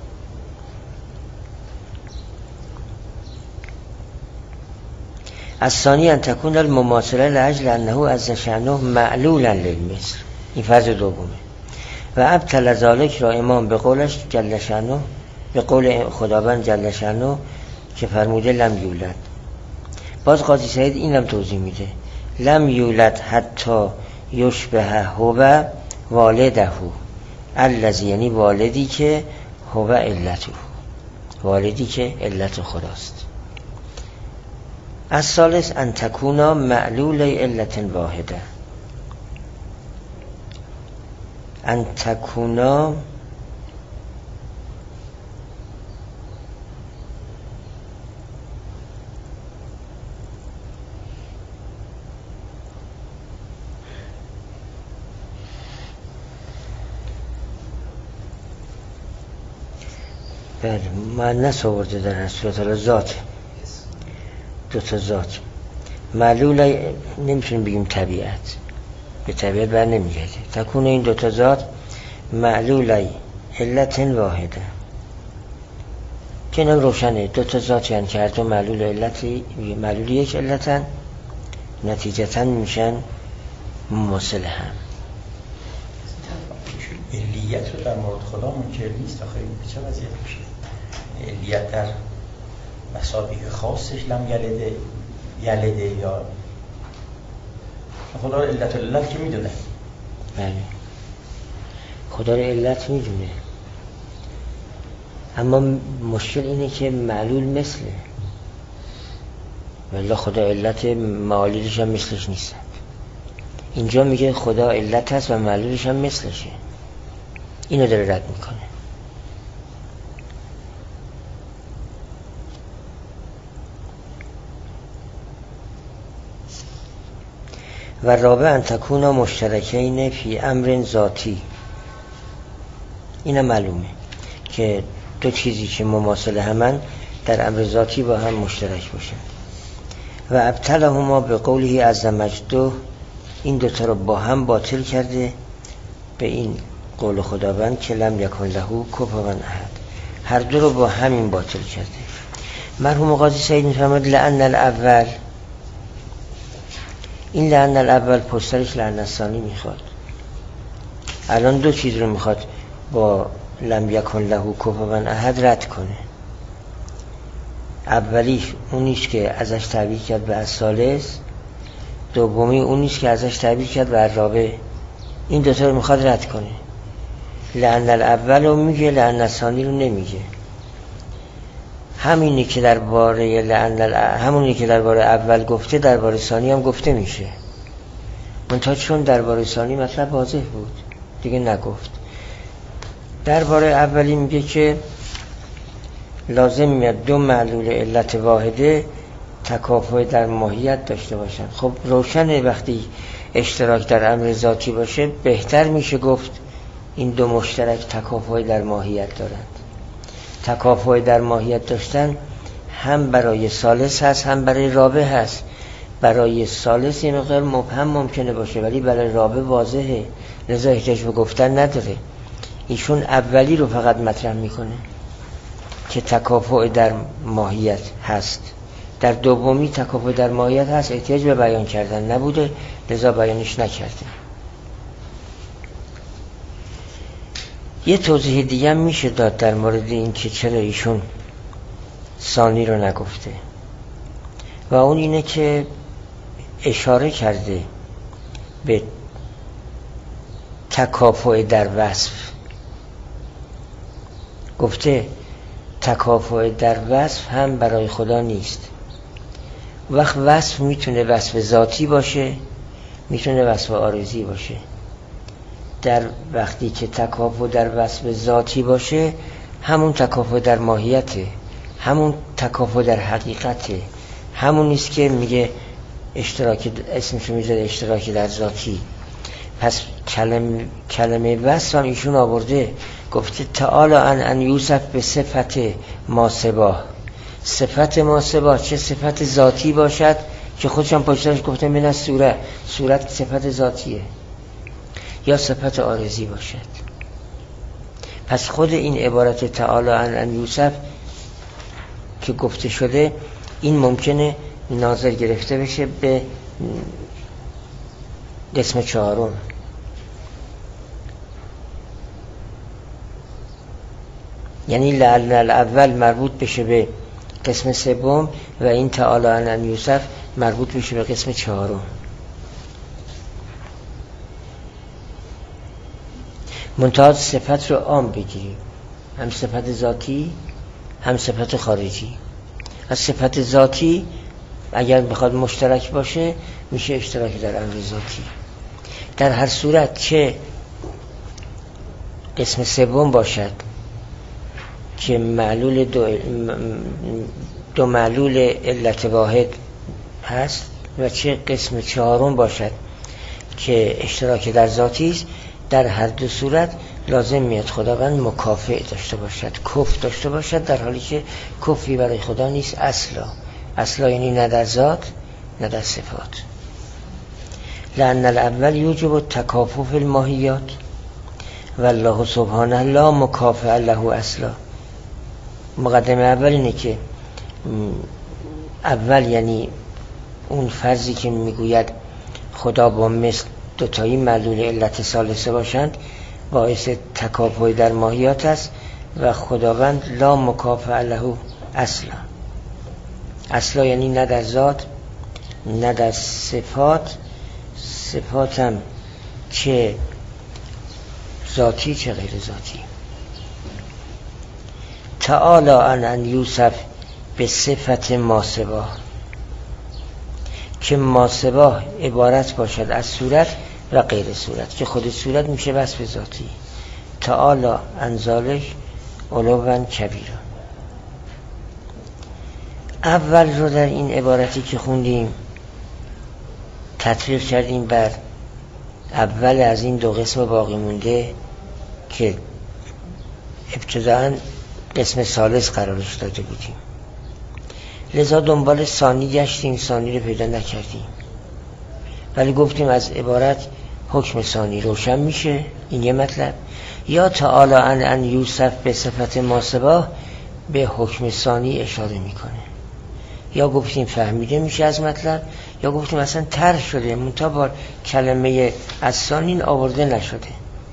الثانی ان تكون المماثله لاجل انه عز شأنه معلولا للمثل. این فرض دومه. و ابطل ذلک را امام به قولش جل شأنه، به قول خداوند جل شأنه که فرموده لم یولد. باز قاضی سعید اینم توضیح میده. لم یولد حتی یشبه هو والده الذی، یعنی والدی که هو علته، والدی که علت خداست. الثالث ان تکونا معلول علت واحده. ان تکونا بله مؤنث آورده در صورت ذات، دو تا ذات. معلول نمیتونیم بگیم طبیعت، به طبیعت بر نمیگرده. تکون این دو تا ذات معلول علت واحده که اینم روشنه. دو تا ذات یعنی که هر دو معلول علتی، معلول یک علتن، نتیجتا میشن مماثل هم. علیت رو در مورد خدا منکر نیست. آخه این چه وضعیت میشه؟ علیت در مسابقه خاصش لم یلده یلده یا خدا رو علت علت که میدونه. بله خدا رو علت میدونه، اما مشکل اینه که معلول مثله، ولی خدا علت معالولش هم مثلش نیست. اینجا میگه خدا علت هست و معلولش هم مثلشه. اینو داره رد میکنه. و رابع ان تکونا مشترکین فی امر ذاتی. اینم معلومه که دو چیزی که مماثل همن در امر ذاتی با هم مشترک باشن. و ابطلهما به قوله عز مجده، این دوتا رو با هم باطل کرده به این قول خداوند که لم یکن له کفوا احد، هر دو رو با همین باطل کرده. مرحوم قاضی سعید میفرماد لعن الاول، این لعن الاول پشترش لعن الثانی میخواد. الان دو چیز رو میخواد با لم یکن له کفوا احد رد کنه. اولیش اونیش که ازش تعبیر کرد به الثالث، دومی اونیش که ازش تعبیر کرد به الرابع. این دوتا رو میخواد رد کنه. لعن الاول رو میگه، لعن الثانی رو نمیگه. همینی که درباره لعن همونی که درباره اول گفته درباره ثانی هم گفته میشه، منتها چون درباره ثانی مطلب واضح بود دیگه نگفت. درباره اولی میگه که لازم میاد دو معلول علت واحده تکافؤ در ماهیت داشته باشن. خب روشنه وقتی اشتراک در امر ذاتی باشه بهتر میشه گفت این دو مشترک تکافؤ در ماهیت دارند. تکافؤ در ماهیت داشتن هم برای ثالث هست هم برای رابع هست. برای ثالث یه مقدار مبهم ممکنه باشه ولی برای رابع واضحه، لذا احتیاج به گفتن نداره. ایشون اولی رو فقط مطرح میکنه که تکافؤ در ماهیت هست، در دومی تکافؤ در ماهیت هست، احتیاج به بیان کردن نبوده لذا بیانش نکرده. یه توضیح دیگه هم میشه داد در مورد این که چرا ایشون ثانی رو نگفته و اون اینه که اشاره کرده به تکافؤ در وصف. گفته تکافؤ در وصف هم برای خدا نیست. وقت وصف میتونه وصف ذاتی باشه، میتونه وصف عارضی باشه. در وقتی که تکافؤ در وصف ذاتی باشه همون تکافؤ در ماهیته، همون تکافؤ در حقیقته، همون نیست که میگه اشتراک، اسمشو میذاره اشتراک در ذاتی. پس کلمه کلمه وصف هم ایشون آورده، گفته تعالی ان ان یوصف به صفت ماسبا. صفت ماسبا چه صفت ذاتی باشد که خودشان پشترش گفته من از صورت، صورت صفت ذاتیه، یا صفت عارضی باشد. پس خود این عبارت تعالی ان ان یوصف که گفته شده این ممکنه ناظر گرفته بشه به قسم چهارم. یعنی لعن الاول مربوط بشه به قسم سوم و این تعالی ان ان یوصف مربوط بشه به قسم چهارم. منتها صفت رو عام بگیریم، هم صفت ذاتی هم صفت خارجی. از صفت ذاتی اگر بخواد مشترک باشه میشه اشتراک در امر ذاتی. در هر صورت چه قسم سوم باشد که معلول دو, دو معلول علت واحد هست و چه قسم چهارم باشد که اشتراک در ذاتی است، در هر دو صورت لازم میاد خداوند مکافئ داشته باشد، کف داشته باشد، در حالی که کفی برای خدا نیست اصلا. اصلا یعنی نه در ذات نه در صفات. لأن الاول یوجب التکافؤ فی الماهیات والله سبحانه لا مکافئ له اصلا. مقدمه اول اینه که اول یعنی اون فرضی که میگوید خدا با مثل دوتایی معلول علت ثالثه باشند باعث تکافؤ در ماهیات است و خداوند لا مکافئ له اصلا. اصلا یعنی نه در ذات نه در صفات، صفات هم چه ذاتی چه غیر ذاتی. تعالی ان ان یوصف به صفت ماسبا، که ماسبا عبارت باشد از صورت و غیر صورت، که خود صورت میشه وصف ذاتی. تعالی عن ذلک علوا کبیرا. اول رو در این عبارتی که خوندیم تطبیق کردیم بر اول از این دو قسم باقی مونده که ابتداً قسم ثالث قرارش داده بودیم، لذا دنبال ثانی گشتیم، ثانی رو پیدا نکردیم، ولی گفتیم از عبارت حکم ثانی روشن میشه، این یه مطلب. یا تعالی ان ان یوسف به صفت ماسباه به حکم ثانی اشاره میکنه. یا گفتیم فهمیده میشه از مطلب، یا گفتیم اصلا طرح شده منتها با کلمه از ثانی آورده نشده.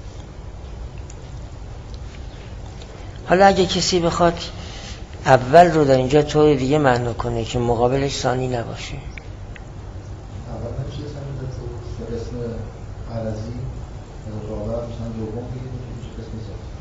حالا اگه کسی بخواد اول رو در اینجا طور دیگه معنا کنه که مقابلش ثانی نباشه، اول نمیشه اسم عرضی رابع مثلا دوم بگید میشه اسم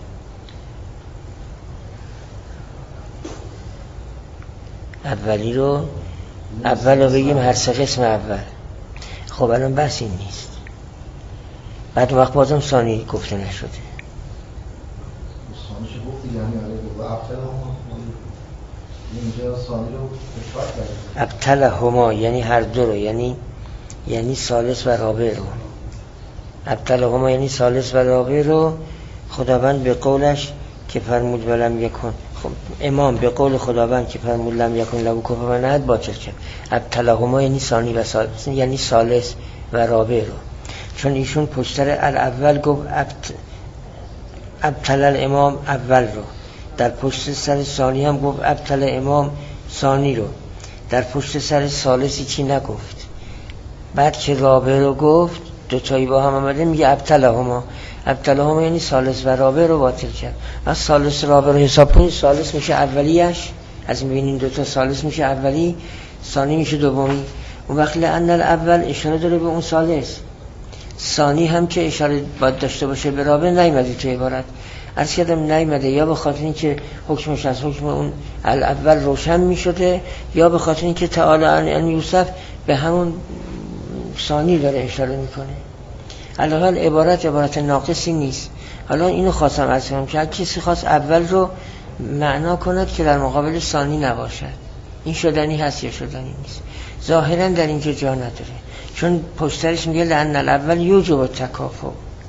ذات. اولی رو اول رو بگیم هر سه قسم اول. خب الان بحث این نیست. بعد وقت بازم ثانی گفته نشده. ثانیش گفت دیگه یعنی آره و ابتل هما اینجا ثانی رو اشاره کرده. ابتل هما یعنی هر دو رو، یعنی یعنی ثالث و رابع رو. ابتل هما یعنی ثالث و رابع رو خداوند به قولش که فرمود ولم یکن، خب امام به قول خداوند که فرمود لم یکن له کفوا احد باطل کرد. ابتل هما یعنی ثانی و ثالث، یعنی ثالث و رابع رو. چون ایشون پشتر الاول گفت ابت ابتل الامام اول رو، در پشت سر ثانی هم گفت ابتل امام ثانی رو، در پشت سر ثالثی چی نگفت. بعد که رابع رو گفت دو تایی با هم آمده میگه ابتلهما. ابتلهما یعنی ثالث و رابع رو باطل کرد. از ثالث رابع رو حساب کنید، ثالث میشه اولیش، از میبینین دو تا ثالث میشه اولی، ثانی میشه دومی. اون وقت لأن الاول اشاره داره به اون ثالث، ثانی هم که اشاره باید داشته باشه به رابع نیامده تو عبارت. عرض کردم نیامده یا به خاطر اینکه حکمش از حکم اون الاول روشن میشده، یا به خاطر اینکه تعالی ان یوسف به همون ثانی داره اشاره میکنه. علاوه عبارت عبارت ناقصی نیست. حالا اینو خواستم عرض کنم که کسی خواست اول رو معنا کند که در مقابل ثانی نباشد، این شدنی هست یا شدنی نیست. ظاهرا در اینجا جا نداره، چون پشترش میگه لأن الاول یوجب التکافؤ.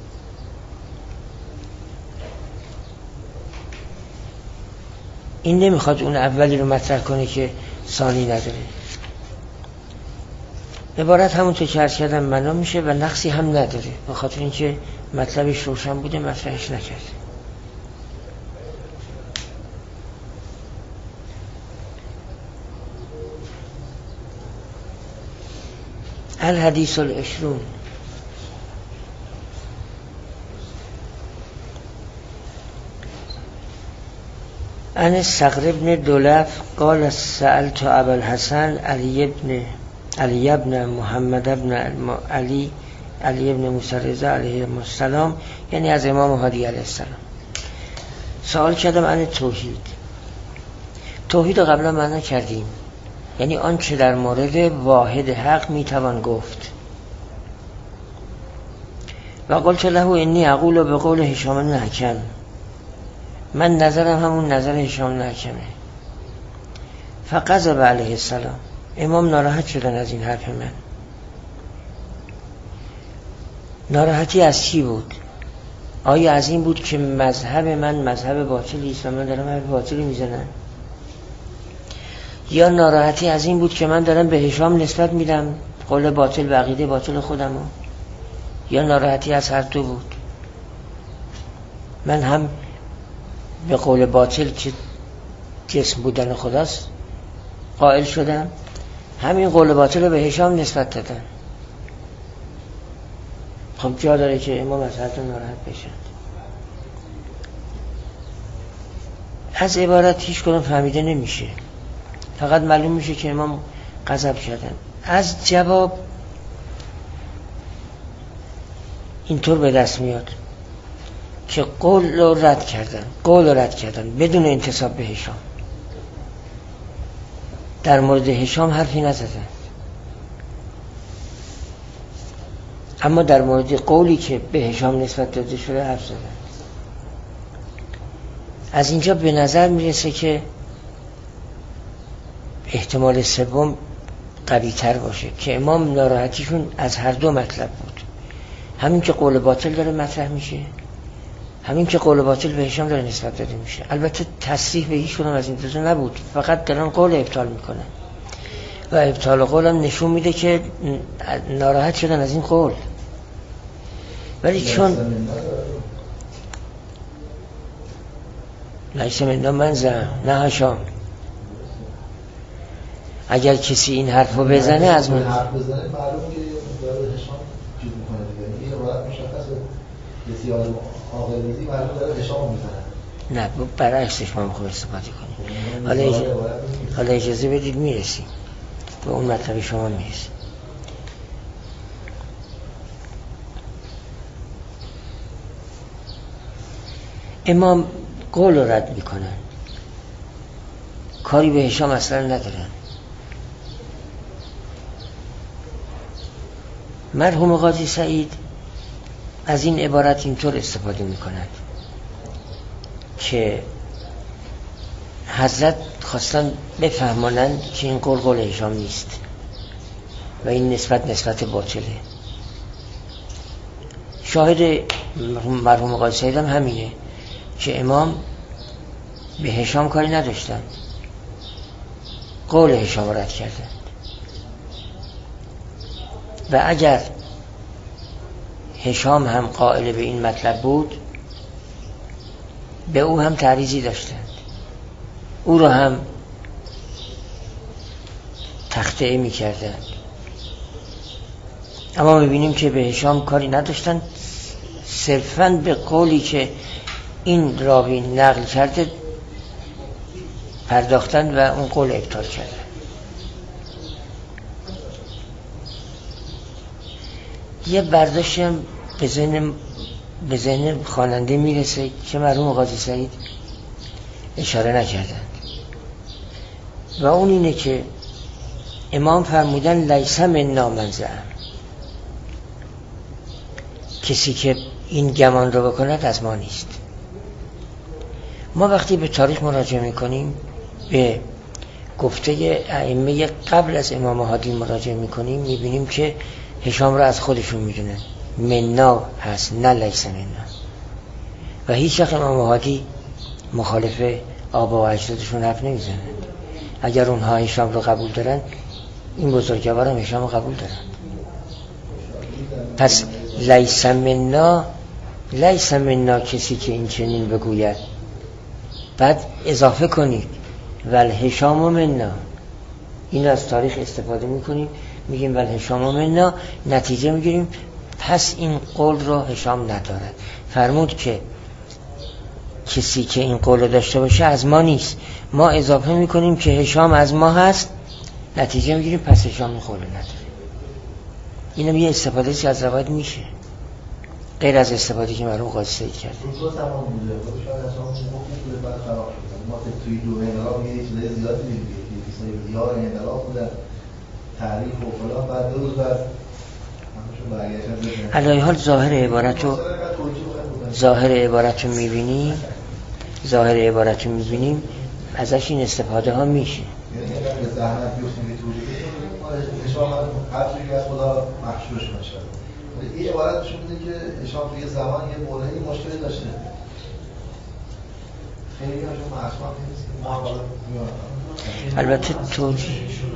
این نمیخواد اون اولی رو مطرح کنه که ثانی نداره. عبارت همونطور که عرض کردم معنا میشه و نقصی هم نداره، به خاطر اینکه مطلبش روشن بوده مطرحش نکرد. الحدیث العشرون. عن الصقر بن دولف قال سألت ابا الحسن علی بن علی ابن محمد ابن علی علی ابن موسی رضا علیه السلام، یعنی از امام هادی علیه السلام، سوال کردم عن توحید. توحید رو قبلا معنا کردیم، یعنی آنچه در مورد واحد حق میتوان گفت. و قلت له انی اقول به قول هشام بن حکم، من نظرم همون نظر هشام بن حکمه. فغضب علیه السلام، امام ناراحت شدن از این حرف من. ناراحتی از چی بود؟ آیا از این بود که مذهب من مذهب باطلی است و من دارم حرف باطلی میزنم؟ یا ناراحتی از این بود که من دارم به هشام نسبت میدم قول باطل و عقیده باطل خودمو؟ یا ناراحتی از هر دو بود؟ من هم به قول باطل که جسم بودن خداست قائل شدم، همین قول باطل رو به هشام نسبت دادن. خب جا داره که امام از هر دو ناراحت بشن. از عبارت هیچ کدوم فهمیده نمیشه، فقط معلوم میشه که امام غضب کردن. از جواب اینطور به دست میاد که قول رو رد کردن، قول رو رد کردن بدون انتساب به هشام. در مورد هشام حرفی نزدن، اما در مورد قولی که به هشام نسبت داده شده حرف زدن. از اینجا به نظر میرسه که احتمال سوم قوی تر باشه که امام ناراحتیشون از هر دو مطلب بود، همین که قول باطل داره مطرح میشه، همین که قول باطل به هشام داره نسبت داده میشه. البته تصریح به هیچ کدوم از این دو نبود، فقط دارن قول ابطال میکنن و ابطال قول هم نشون میده که ناراحت شدن از این قول. ولی چون لیس منا من زن نه هشام، اگر کسی این حرفو بزنه از من حرف بزنه معلومه که داره هشام چیز میکنه دیگه. این عبارت مشخصه بسیار عاقل‌ریزی معلومه داره هشام میزنه. نه برعکسش ما میخوام استفاده کنیم. حالا اجازه, حالا اجازه بدید میرسیم به اون مطلب شما میرسیم. امام قول رو رد میکنن، کاری به هشام اصلا ندارن. مرحوم قاضی سعید از این عبارت اینطور استفاده میکنند که حضرت خواستن بفهمانند که این قول قول هشام نیست و این نسبت نسبت باطله. شاهد مرحوم قاضی سعید هم همینه که امام به هشام کاری نداشتن، قول هشام رد کردن. و اگر هشام هم قائل به این مطلب بود به او هم تعریضی داشتند، او را هم تخطئه می کردند. اما میبینیم که به هشام کاری نداشتند، صرفاً به قولی که این راوی نقل کرده پرداختند و اون قول ابطال کردند. یه برداشتی هم به ذهن به ذهن خواننده میرسه که مرحوم قاضی سعید اشاره نکردند و اون اینه که امام فرمودن لیس منا من زعم، کسی که این گمان رو بکند از ما نیست. ما وقتی به تاریخ مراجعه میکنیم، به گفته ائمه قبل از امام هادی مراجعه میکنیم، میبینیم که هشام را از خودشون میدونن، منا هست نه لیس منا. و هیچ وقت امام هادی مخالف آبا و اجدادشون حرف نمیزنن. اگر اونها هشام رو قبول دارن، این بزرگوار هم هشام رو قبول دارن. پس لیس منا، لیس منا کسی که این چنین بگوید. بعد اضافه کنید ول هشام و منا، این از تاریخ استفاده میکنیم، میگیم ول هشام و منا، نتیجه میگیریم پس این قول رو هشام ندارد. فرمود که کسی که این قول رو داشته باشه از ما نیست. ما اضافه میکنیم که هشام از ما هست، نتیجه میگیریم پس هشام این قول نداره. اینم یه استفاده که از روایت میشه، غیر از استفاده که مرحوم قاضی سعید کرد. اصلا تمام بوده. شاید اصلا ممکن بعد خراب شد. ما توی دو انقلاب یه چیز زیادی دیدیم. یه دیار انقلاب بودن، تعریف و فلان، بعد دو روز بعد همشون برگشتن. علی حال ظاهر عبارت رو ظاهر عبارت رو می‌بینیم، ظاهر عبارت رو می‌بینیم، ازش این استفاده ها میشه. یعنی به زحمت بیفتیم توجیه هشام قبضی که از خدا مخشوش میشه. این عبارت نشون میده که هشام توی زمان یه موردی مشکلی داشته. خیلی هاشون معصوم نیست. ما حالا البته توجیه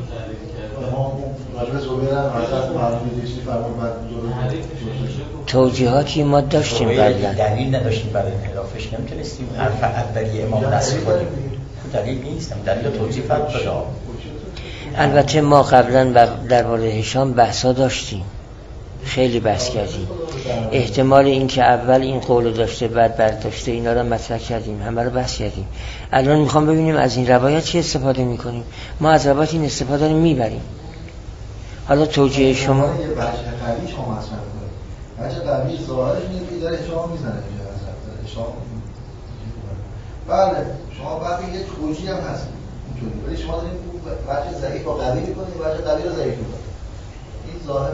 توجیهاتی ما داشتیم قبلا، دلیل نداشتیم برای انحرافش، نمیتونستیم حرف اولی امام نصر کنیم، دلیل نیست، دلیل توجیه فرق داره. البته ما قبلا درباره هشام بحثا داشتیم، خیلی بحث کردیم. احتمال این که اول این قولو داشته بعد برداشته، اینا رو مطرح کردیم، همه رو بحث کردیم. الان میخوام ببینیم از این روایت چی استفاده میکنیم. ما از روایت این استفاده رو میبریم. حالا توجیه شما یه بچه قوی شما مطرح کنید. بچه قوی ظاهرش میگه که داره شما میزنه اینجا شما. بله شما بعد یه توجیه هم هست اینجوری، ولی شما دارید بچه ضعیف رو قوی میکنید، بچه قوی رو ضعیف میکنید. این ظاهر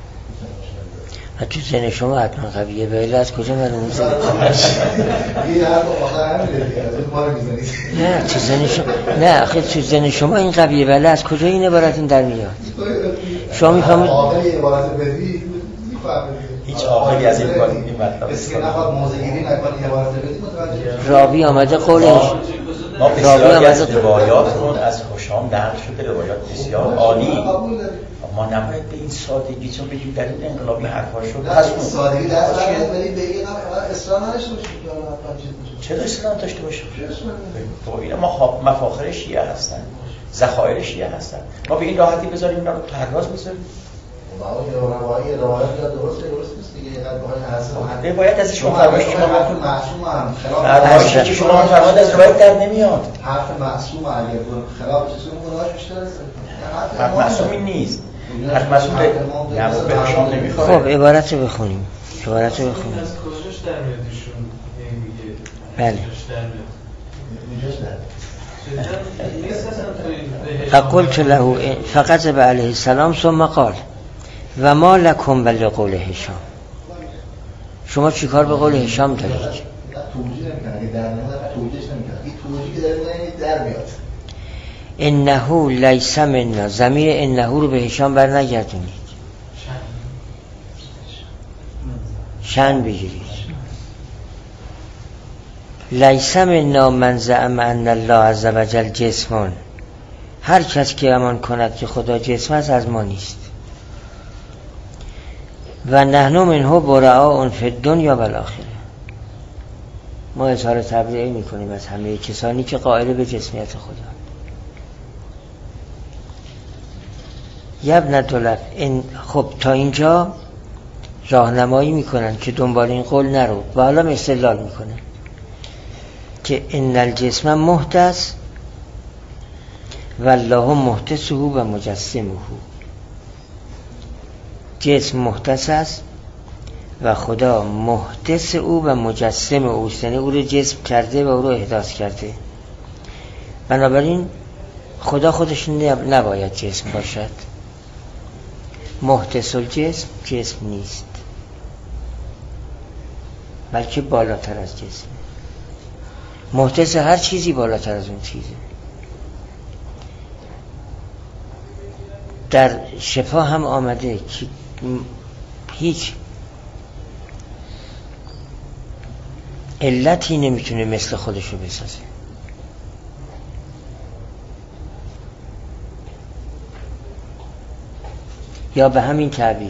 تو ذهن شما حتما قویه، ولی از کجا معلومه؟ این حرف آخر همینه دیگه، از ما رو میزنید. نه تو ذهن شما، نه آخه تو ذهن شما این قویه، ولی از کجا این عبارت این در میاد؟ شما میفهمید عاقلی عبارت بدی میفهمید. هیچ عاقلی از این کار این مطلب است که نخواد موزه گیری نکنه عبارت بدی متوجه. راوی آمده قولش ما بسیاری از روایاتمون از هشام نقل شده، روایات بسیار عالی. ما نباید به این سادگی چون بگیم در این انقلابی حرفا شد پس اون سادگی در اصلا ولی بگیم اسلام نداشته باشه. چرا اسلام داشته باشه؟ با اینا ما مفاخر شیعه هستن، ذخایر شیعه هستن، ما به این راحتی بذاریم اینا رو پرواز بذاریم؟ روایت روایت درست درست نیست دیگه. حسن روایت از شما فرمایش که ما معصوم هم فرمایشی که شما فرمایید از روایت در نمیاد. حرف معصوم اگر خلاف چیزی گناهش بیشتر است. حرف معصومی نیست. حرف معصوم به به شما نمیخواد. خب عبارت رو بخونیم. عبارت رو بخونیم. از کجاش در میاد ایشون میگه؟ بله. اینجاش در فقلت له فقط به علیه السلام ثم قال و ما لکم بل قول هشام، شما چی کار به قول هشام دارید؟ توجیه نمیکنه که در نمیاد، توجیهش نمیکنه. این توجیه که در در میاد. انه لیس منا، ضمیر انه رو به هشام بر نگردونید، شن بگیرید. لیس منا من زعم ان الله عز وجل جسمون، هر کس که گمان کند که خدا جسم است از ما نیست. و نحن منه براء فی الدنیا و الاخره، ما اظهار تبرئه میکنیم از همه کسانی که قائل به جسمیت خدا. یبن دولت این خب تا اینجا راهنمایی میکنن که دنبال این قول نرو و حالا استدلال میکنن که ان الجسم محدث والله محدثه و مجسمه، جسم محدث است و خدا محدث او و مجسم او، یعنی او رو جسم کرده و او رو احداث کرده. بنابراین خدا خودش نباید جسم باشد. محدث الجسم جسم نیست بلکه بالاتر از جسم. محدث هر چیزی بالاتر از اون چیزه. در شفا هم آمده که هیچ علتی نمیتونه مثل خودشو بسازه. یا به همین تعبیر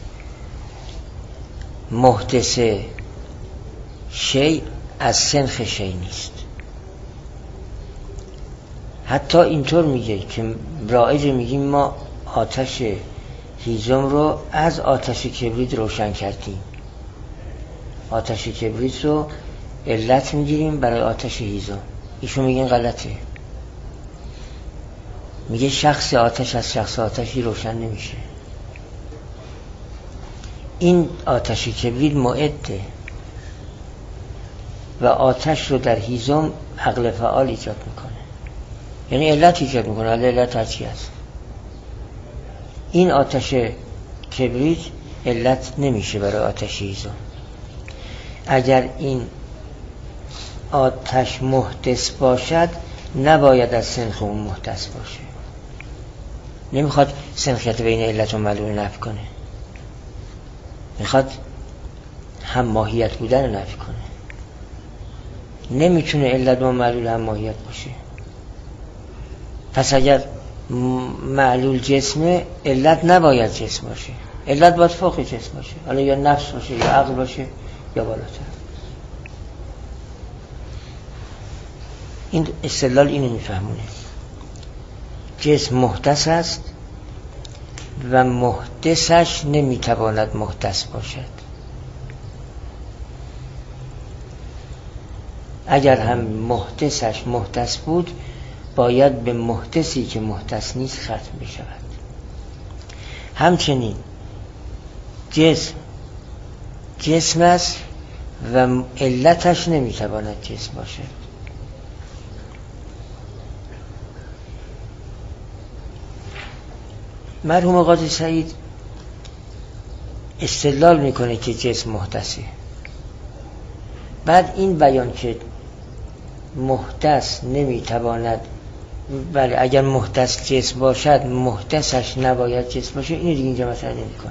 محدث شیء از سنخ شیء نیست. حتی اینطور میگه که رائج میگیم ما آتش هیزم رو از آتش کبریت روشن کردیم، آتش کبریت رو علت میگیریم برای آتش هیزم. ایشون میگن غلطه، میگه شخص آتش از شخص آتشی روشن نمیشه. این آتش کبریت معده و آتش رو در هیزم عقل فعال ایجاد میکنه، یعنی علت ایجاد میکنه. علت هرچی هست. این آتش کبریت علت نمیشه برای آتش هیزم. اگر این آتش محدث باشد نباید از سنخ اون محدث باشه. نمیخواد سنخیت بین علت و معلول نفی کنه، میخواد هم ماهیت بودن رو نفی کنه. نمیتونه علت و معلول هم ماهیت باشه. پس اگر معلول جسمه علت نباید جسم باشه، علت باید فوق جسم باشه، حالا یا نفس باشه یا عقل باشه یا بالاتر. این استدلال اینو میفهمونه، جسم محدث است و محدثش نمیتواند محدث باشد. اگر هم محدثش محدث بود باید به محدثی که محدث نیست ختم بشود. همچنین جسم جسم است و علتش نمیتواند جسم باشد. مرحوم قاضی سعید استدلال میکنه که جسم محدثه. بعد این بیان که محدث نمیتواند، بله اگر محدث جسم باشد محدثش نباید جسم باشه، اینو دیگه اینجا مثلا نمیکنه.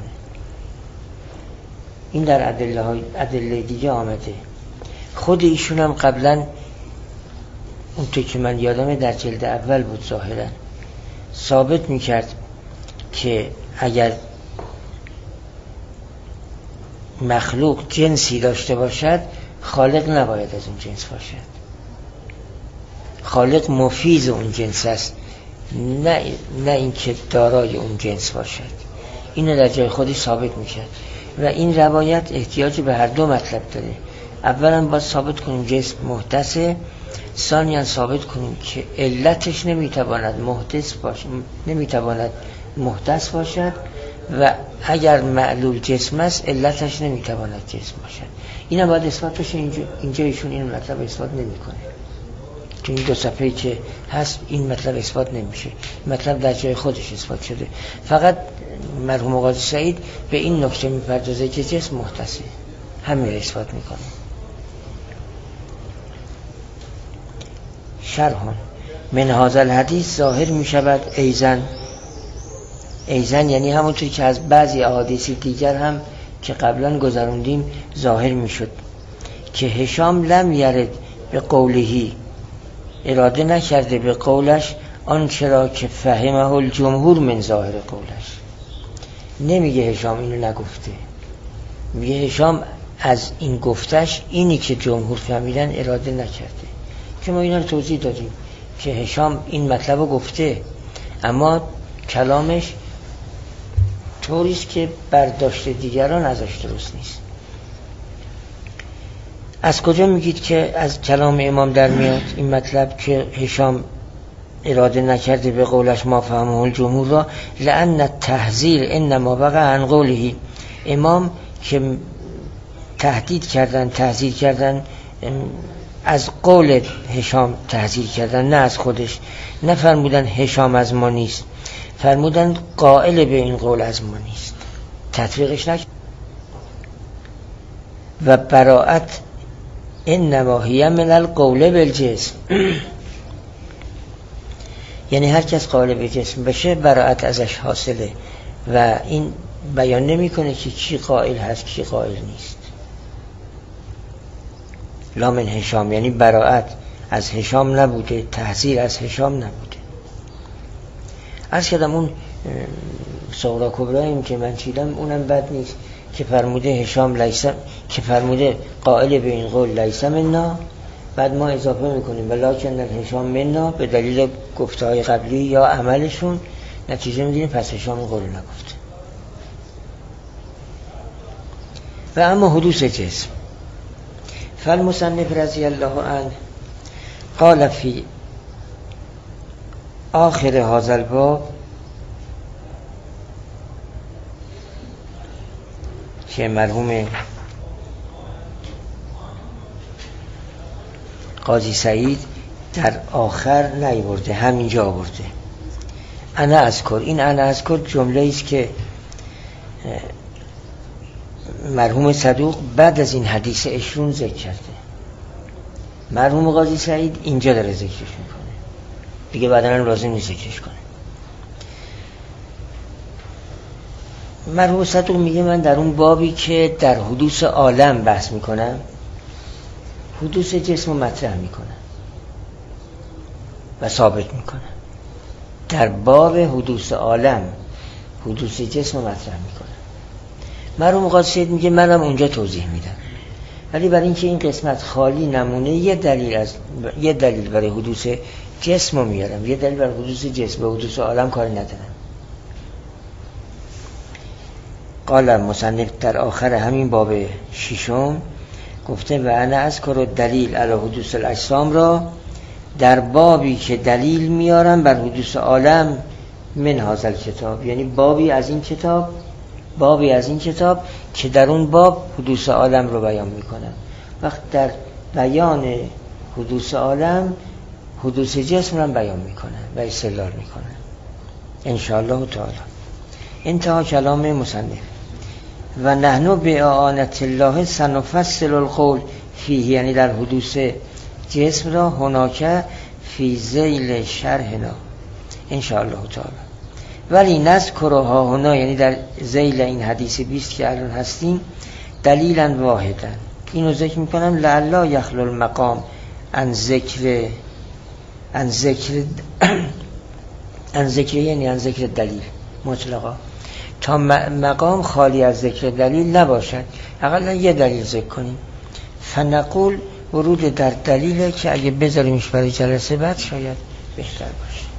این در ادله های ادله دیگه آمده. خود ایشون هم قبلا اون تو که من یادمه در جلد اول بود ظاهرا ثابت میکرد که اگر مخلوق جنسی داشته باشد خالق نباید از اون جنس باشد، خالق مفیض اون جنس است، نه نه اینکه دارای اون جنس باشد. اینو در جای خودی ثابت میکرد و این روایت احتیاج به هر دو مطلب داره. اولا باید ثابت کنیم جسم محدثه، ثانیاً ثابت کنیم که علتش نمیتواند محدث باشد، نمیتواند محدث باشد و اگر معلول جسم است علتش نمیتواند جسم باشد. اینا باید اثبات بشه. اینجا اینجا ایشون این مطلب اثبات نمیکنه، چون این دو صفحه‌ای که هست این مطلب اثبات نمیشه. مطلب در جای خودش اثبات شده، فقط مرحوم قاضی سعید به این نکته میپردازه که جسم محدثه، همین رو اثبات میکنه. شرح من هذا الحدیث ظاهر میشود ایزن، ایزن یعنی همونطور که از بعضی احادیث دیگر هم که قبلا گذروندیم ظاهر میشد که هشام لم یرد به قولهی، اراده نکرده به قولش آنچه را که فهمه الجمهور من ظاهر قولش. نمیگه هشام اینو نگفته، میگه هشام از این گفتش اینی که جمهور فهمیدن اراده نکرده، که ما اینا رو توضیح دادیم که هشام این مطلب رو گفته اما کلامش طوریست که برداشت دیگران ازش درست نیست. از کجا میگید که از کلام امام در میاد این مطلب که هشام اراده نکرده به قولش ما فهمه الجمهور را؟ لأن التحذیر انما وقع عن قوله. امام که تهدید کردن، تحذیر کردن، از قول هشام تحذیر کردن، نه از خودش. نه فرمودن هشام از ما نیست، فرمودن قائل به این قول از ما نیست، تطبیقش نکرد. و براءت انما هی من القول بالجسم یعنی هر کس قائل به جسم بشه براءت ازش حاصله و این بیان نمیکنه که کی قائل هست کی قائل نیست. لا من هشام یعنی براءت از هشام نبوده، تحذیر از هشام نبوده. عرض کردم اون صغرا کبرایم که من چیدم اونم بد نیست که فرموده هشام لیسم، که فرموده قائل به این قول لیسم منا، بعد ما اضافه میکنیم ولکن هشام منا به دلیل گفته های قبلی یا عملشون، نتیجه میگیریم پس هشام قول نگفته. و اما حدوث جسم فالمصنف رضی الله عنه قال فی آخر هذا الباب که مرحوم قاضی سعید در آخر نیورده، همینجا آورده. انا اذکر، این انا اذکر جمله ایست که مرحوم صدوق بعد از این حدیث عشرون ذکر کرده. مرحوم قاضی سعید اینجا داره ذکرش میکنه دیگه، بعداً لازم نیست ذکرش کنه. مرحوم صدوق میگه من در اون بابی که در حدوث عالم بحث میکنم حدوث جسم رو مطرح میکنم و ثابت میکنم. در باب حدوث عالم حدوث جسم رو مطرح میکنم. مرحوم قاضی سعید میگه منم اونجا توضیح میدم، ولی برای اینکه این قسمت خالی نمونه یه دلیل از یه دلیل برای حدوث جسم رو میارم، یه دلیل برای حدوث جسم و حدوث عالم کاری ندارم. قال مصنف در آخر همین باب ششم گفته و انا اذکر دلیل علی حدوث الاجسام را در بابی که دلیل میارم بر حدوث عالم من هذا الکتاب، یعنی بابی از این کتاب، بابی از این کتاب که در اون باب حدوث عالم رو بیان میکنم. وقت در بیان حدوث عالم حدوث جسم رو بیان میکنم و استدلال میکنم انشاءالله تعالی. انتها کلام مصنف و نحن به اعانت الله سنفصل القول فیه، یعنی در حدوث جسم را هناک فی ذیل شرحنا انشاءالله تعالی. ولی نذکرها هنا، یعنی در ذیل این حدیث بیست که الان هستیم، دلیلا واحدا اینو ذکر میکنم لعلا یخلو المقام عن ذکر ان ذکر ان ذکر یعنی ان ذکر دلیل مطلقا، تا مقام خالی از ذکر دلیل نباشد اقلا یه دلیل ذکر کنیم. فنقول ورود در دلیله که اگه بذاریمش برای جلسه بعد شاید بهتر باشه.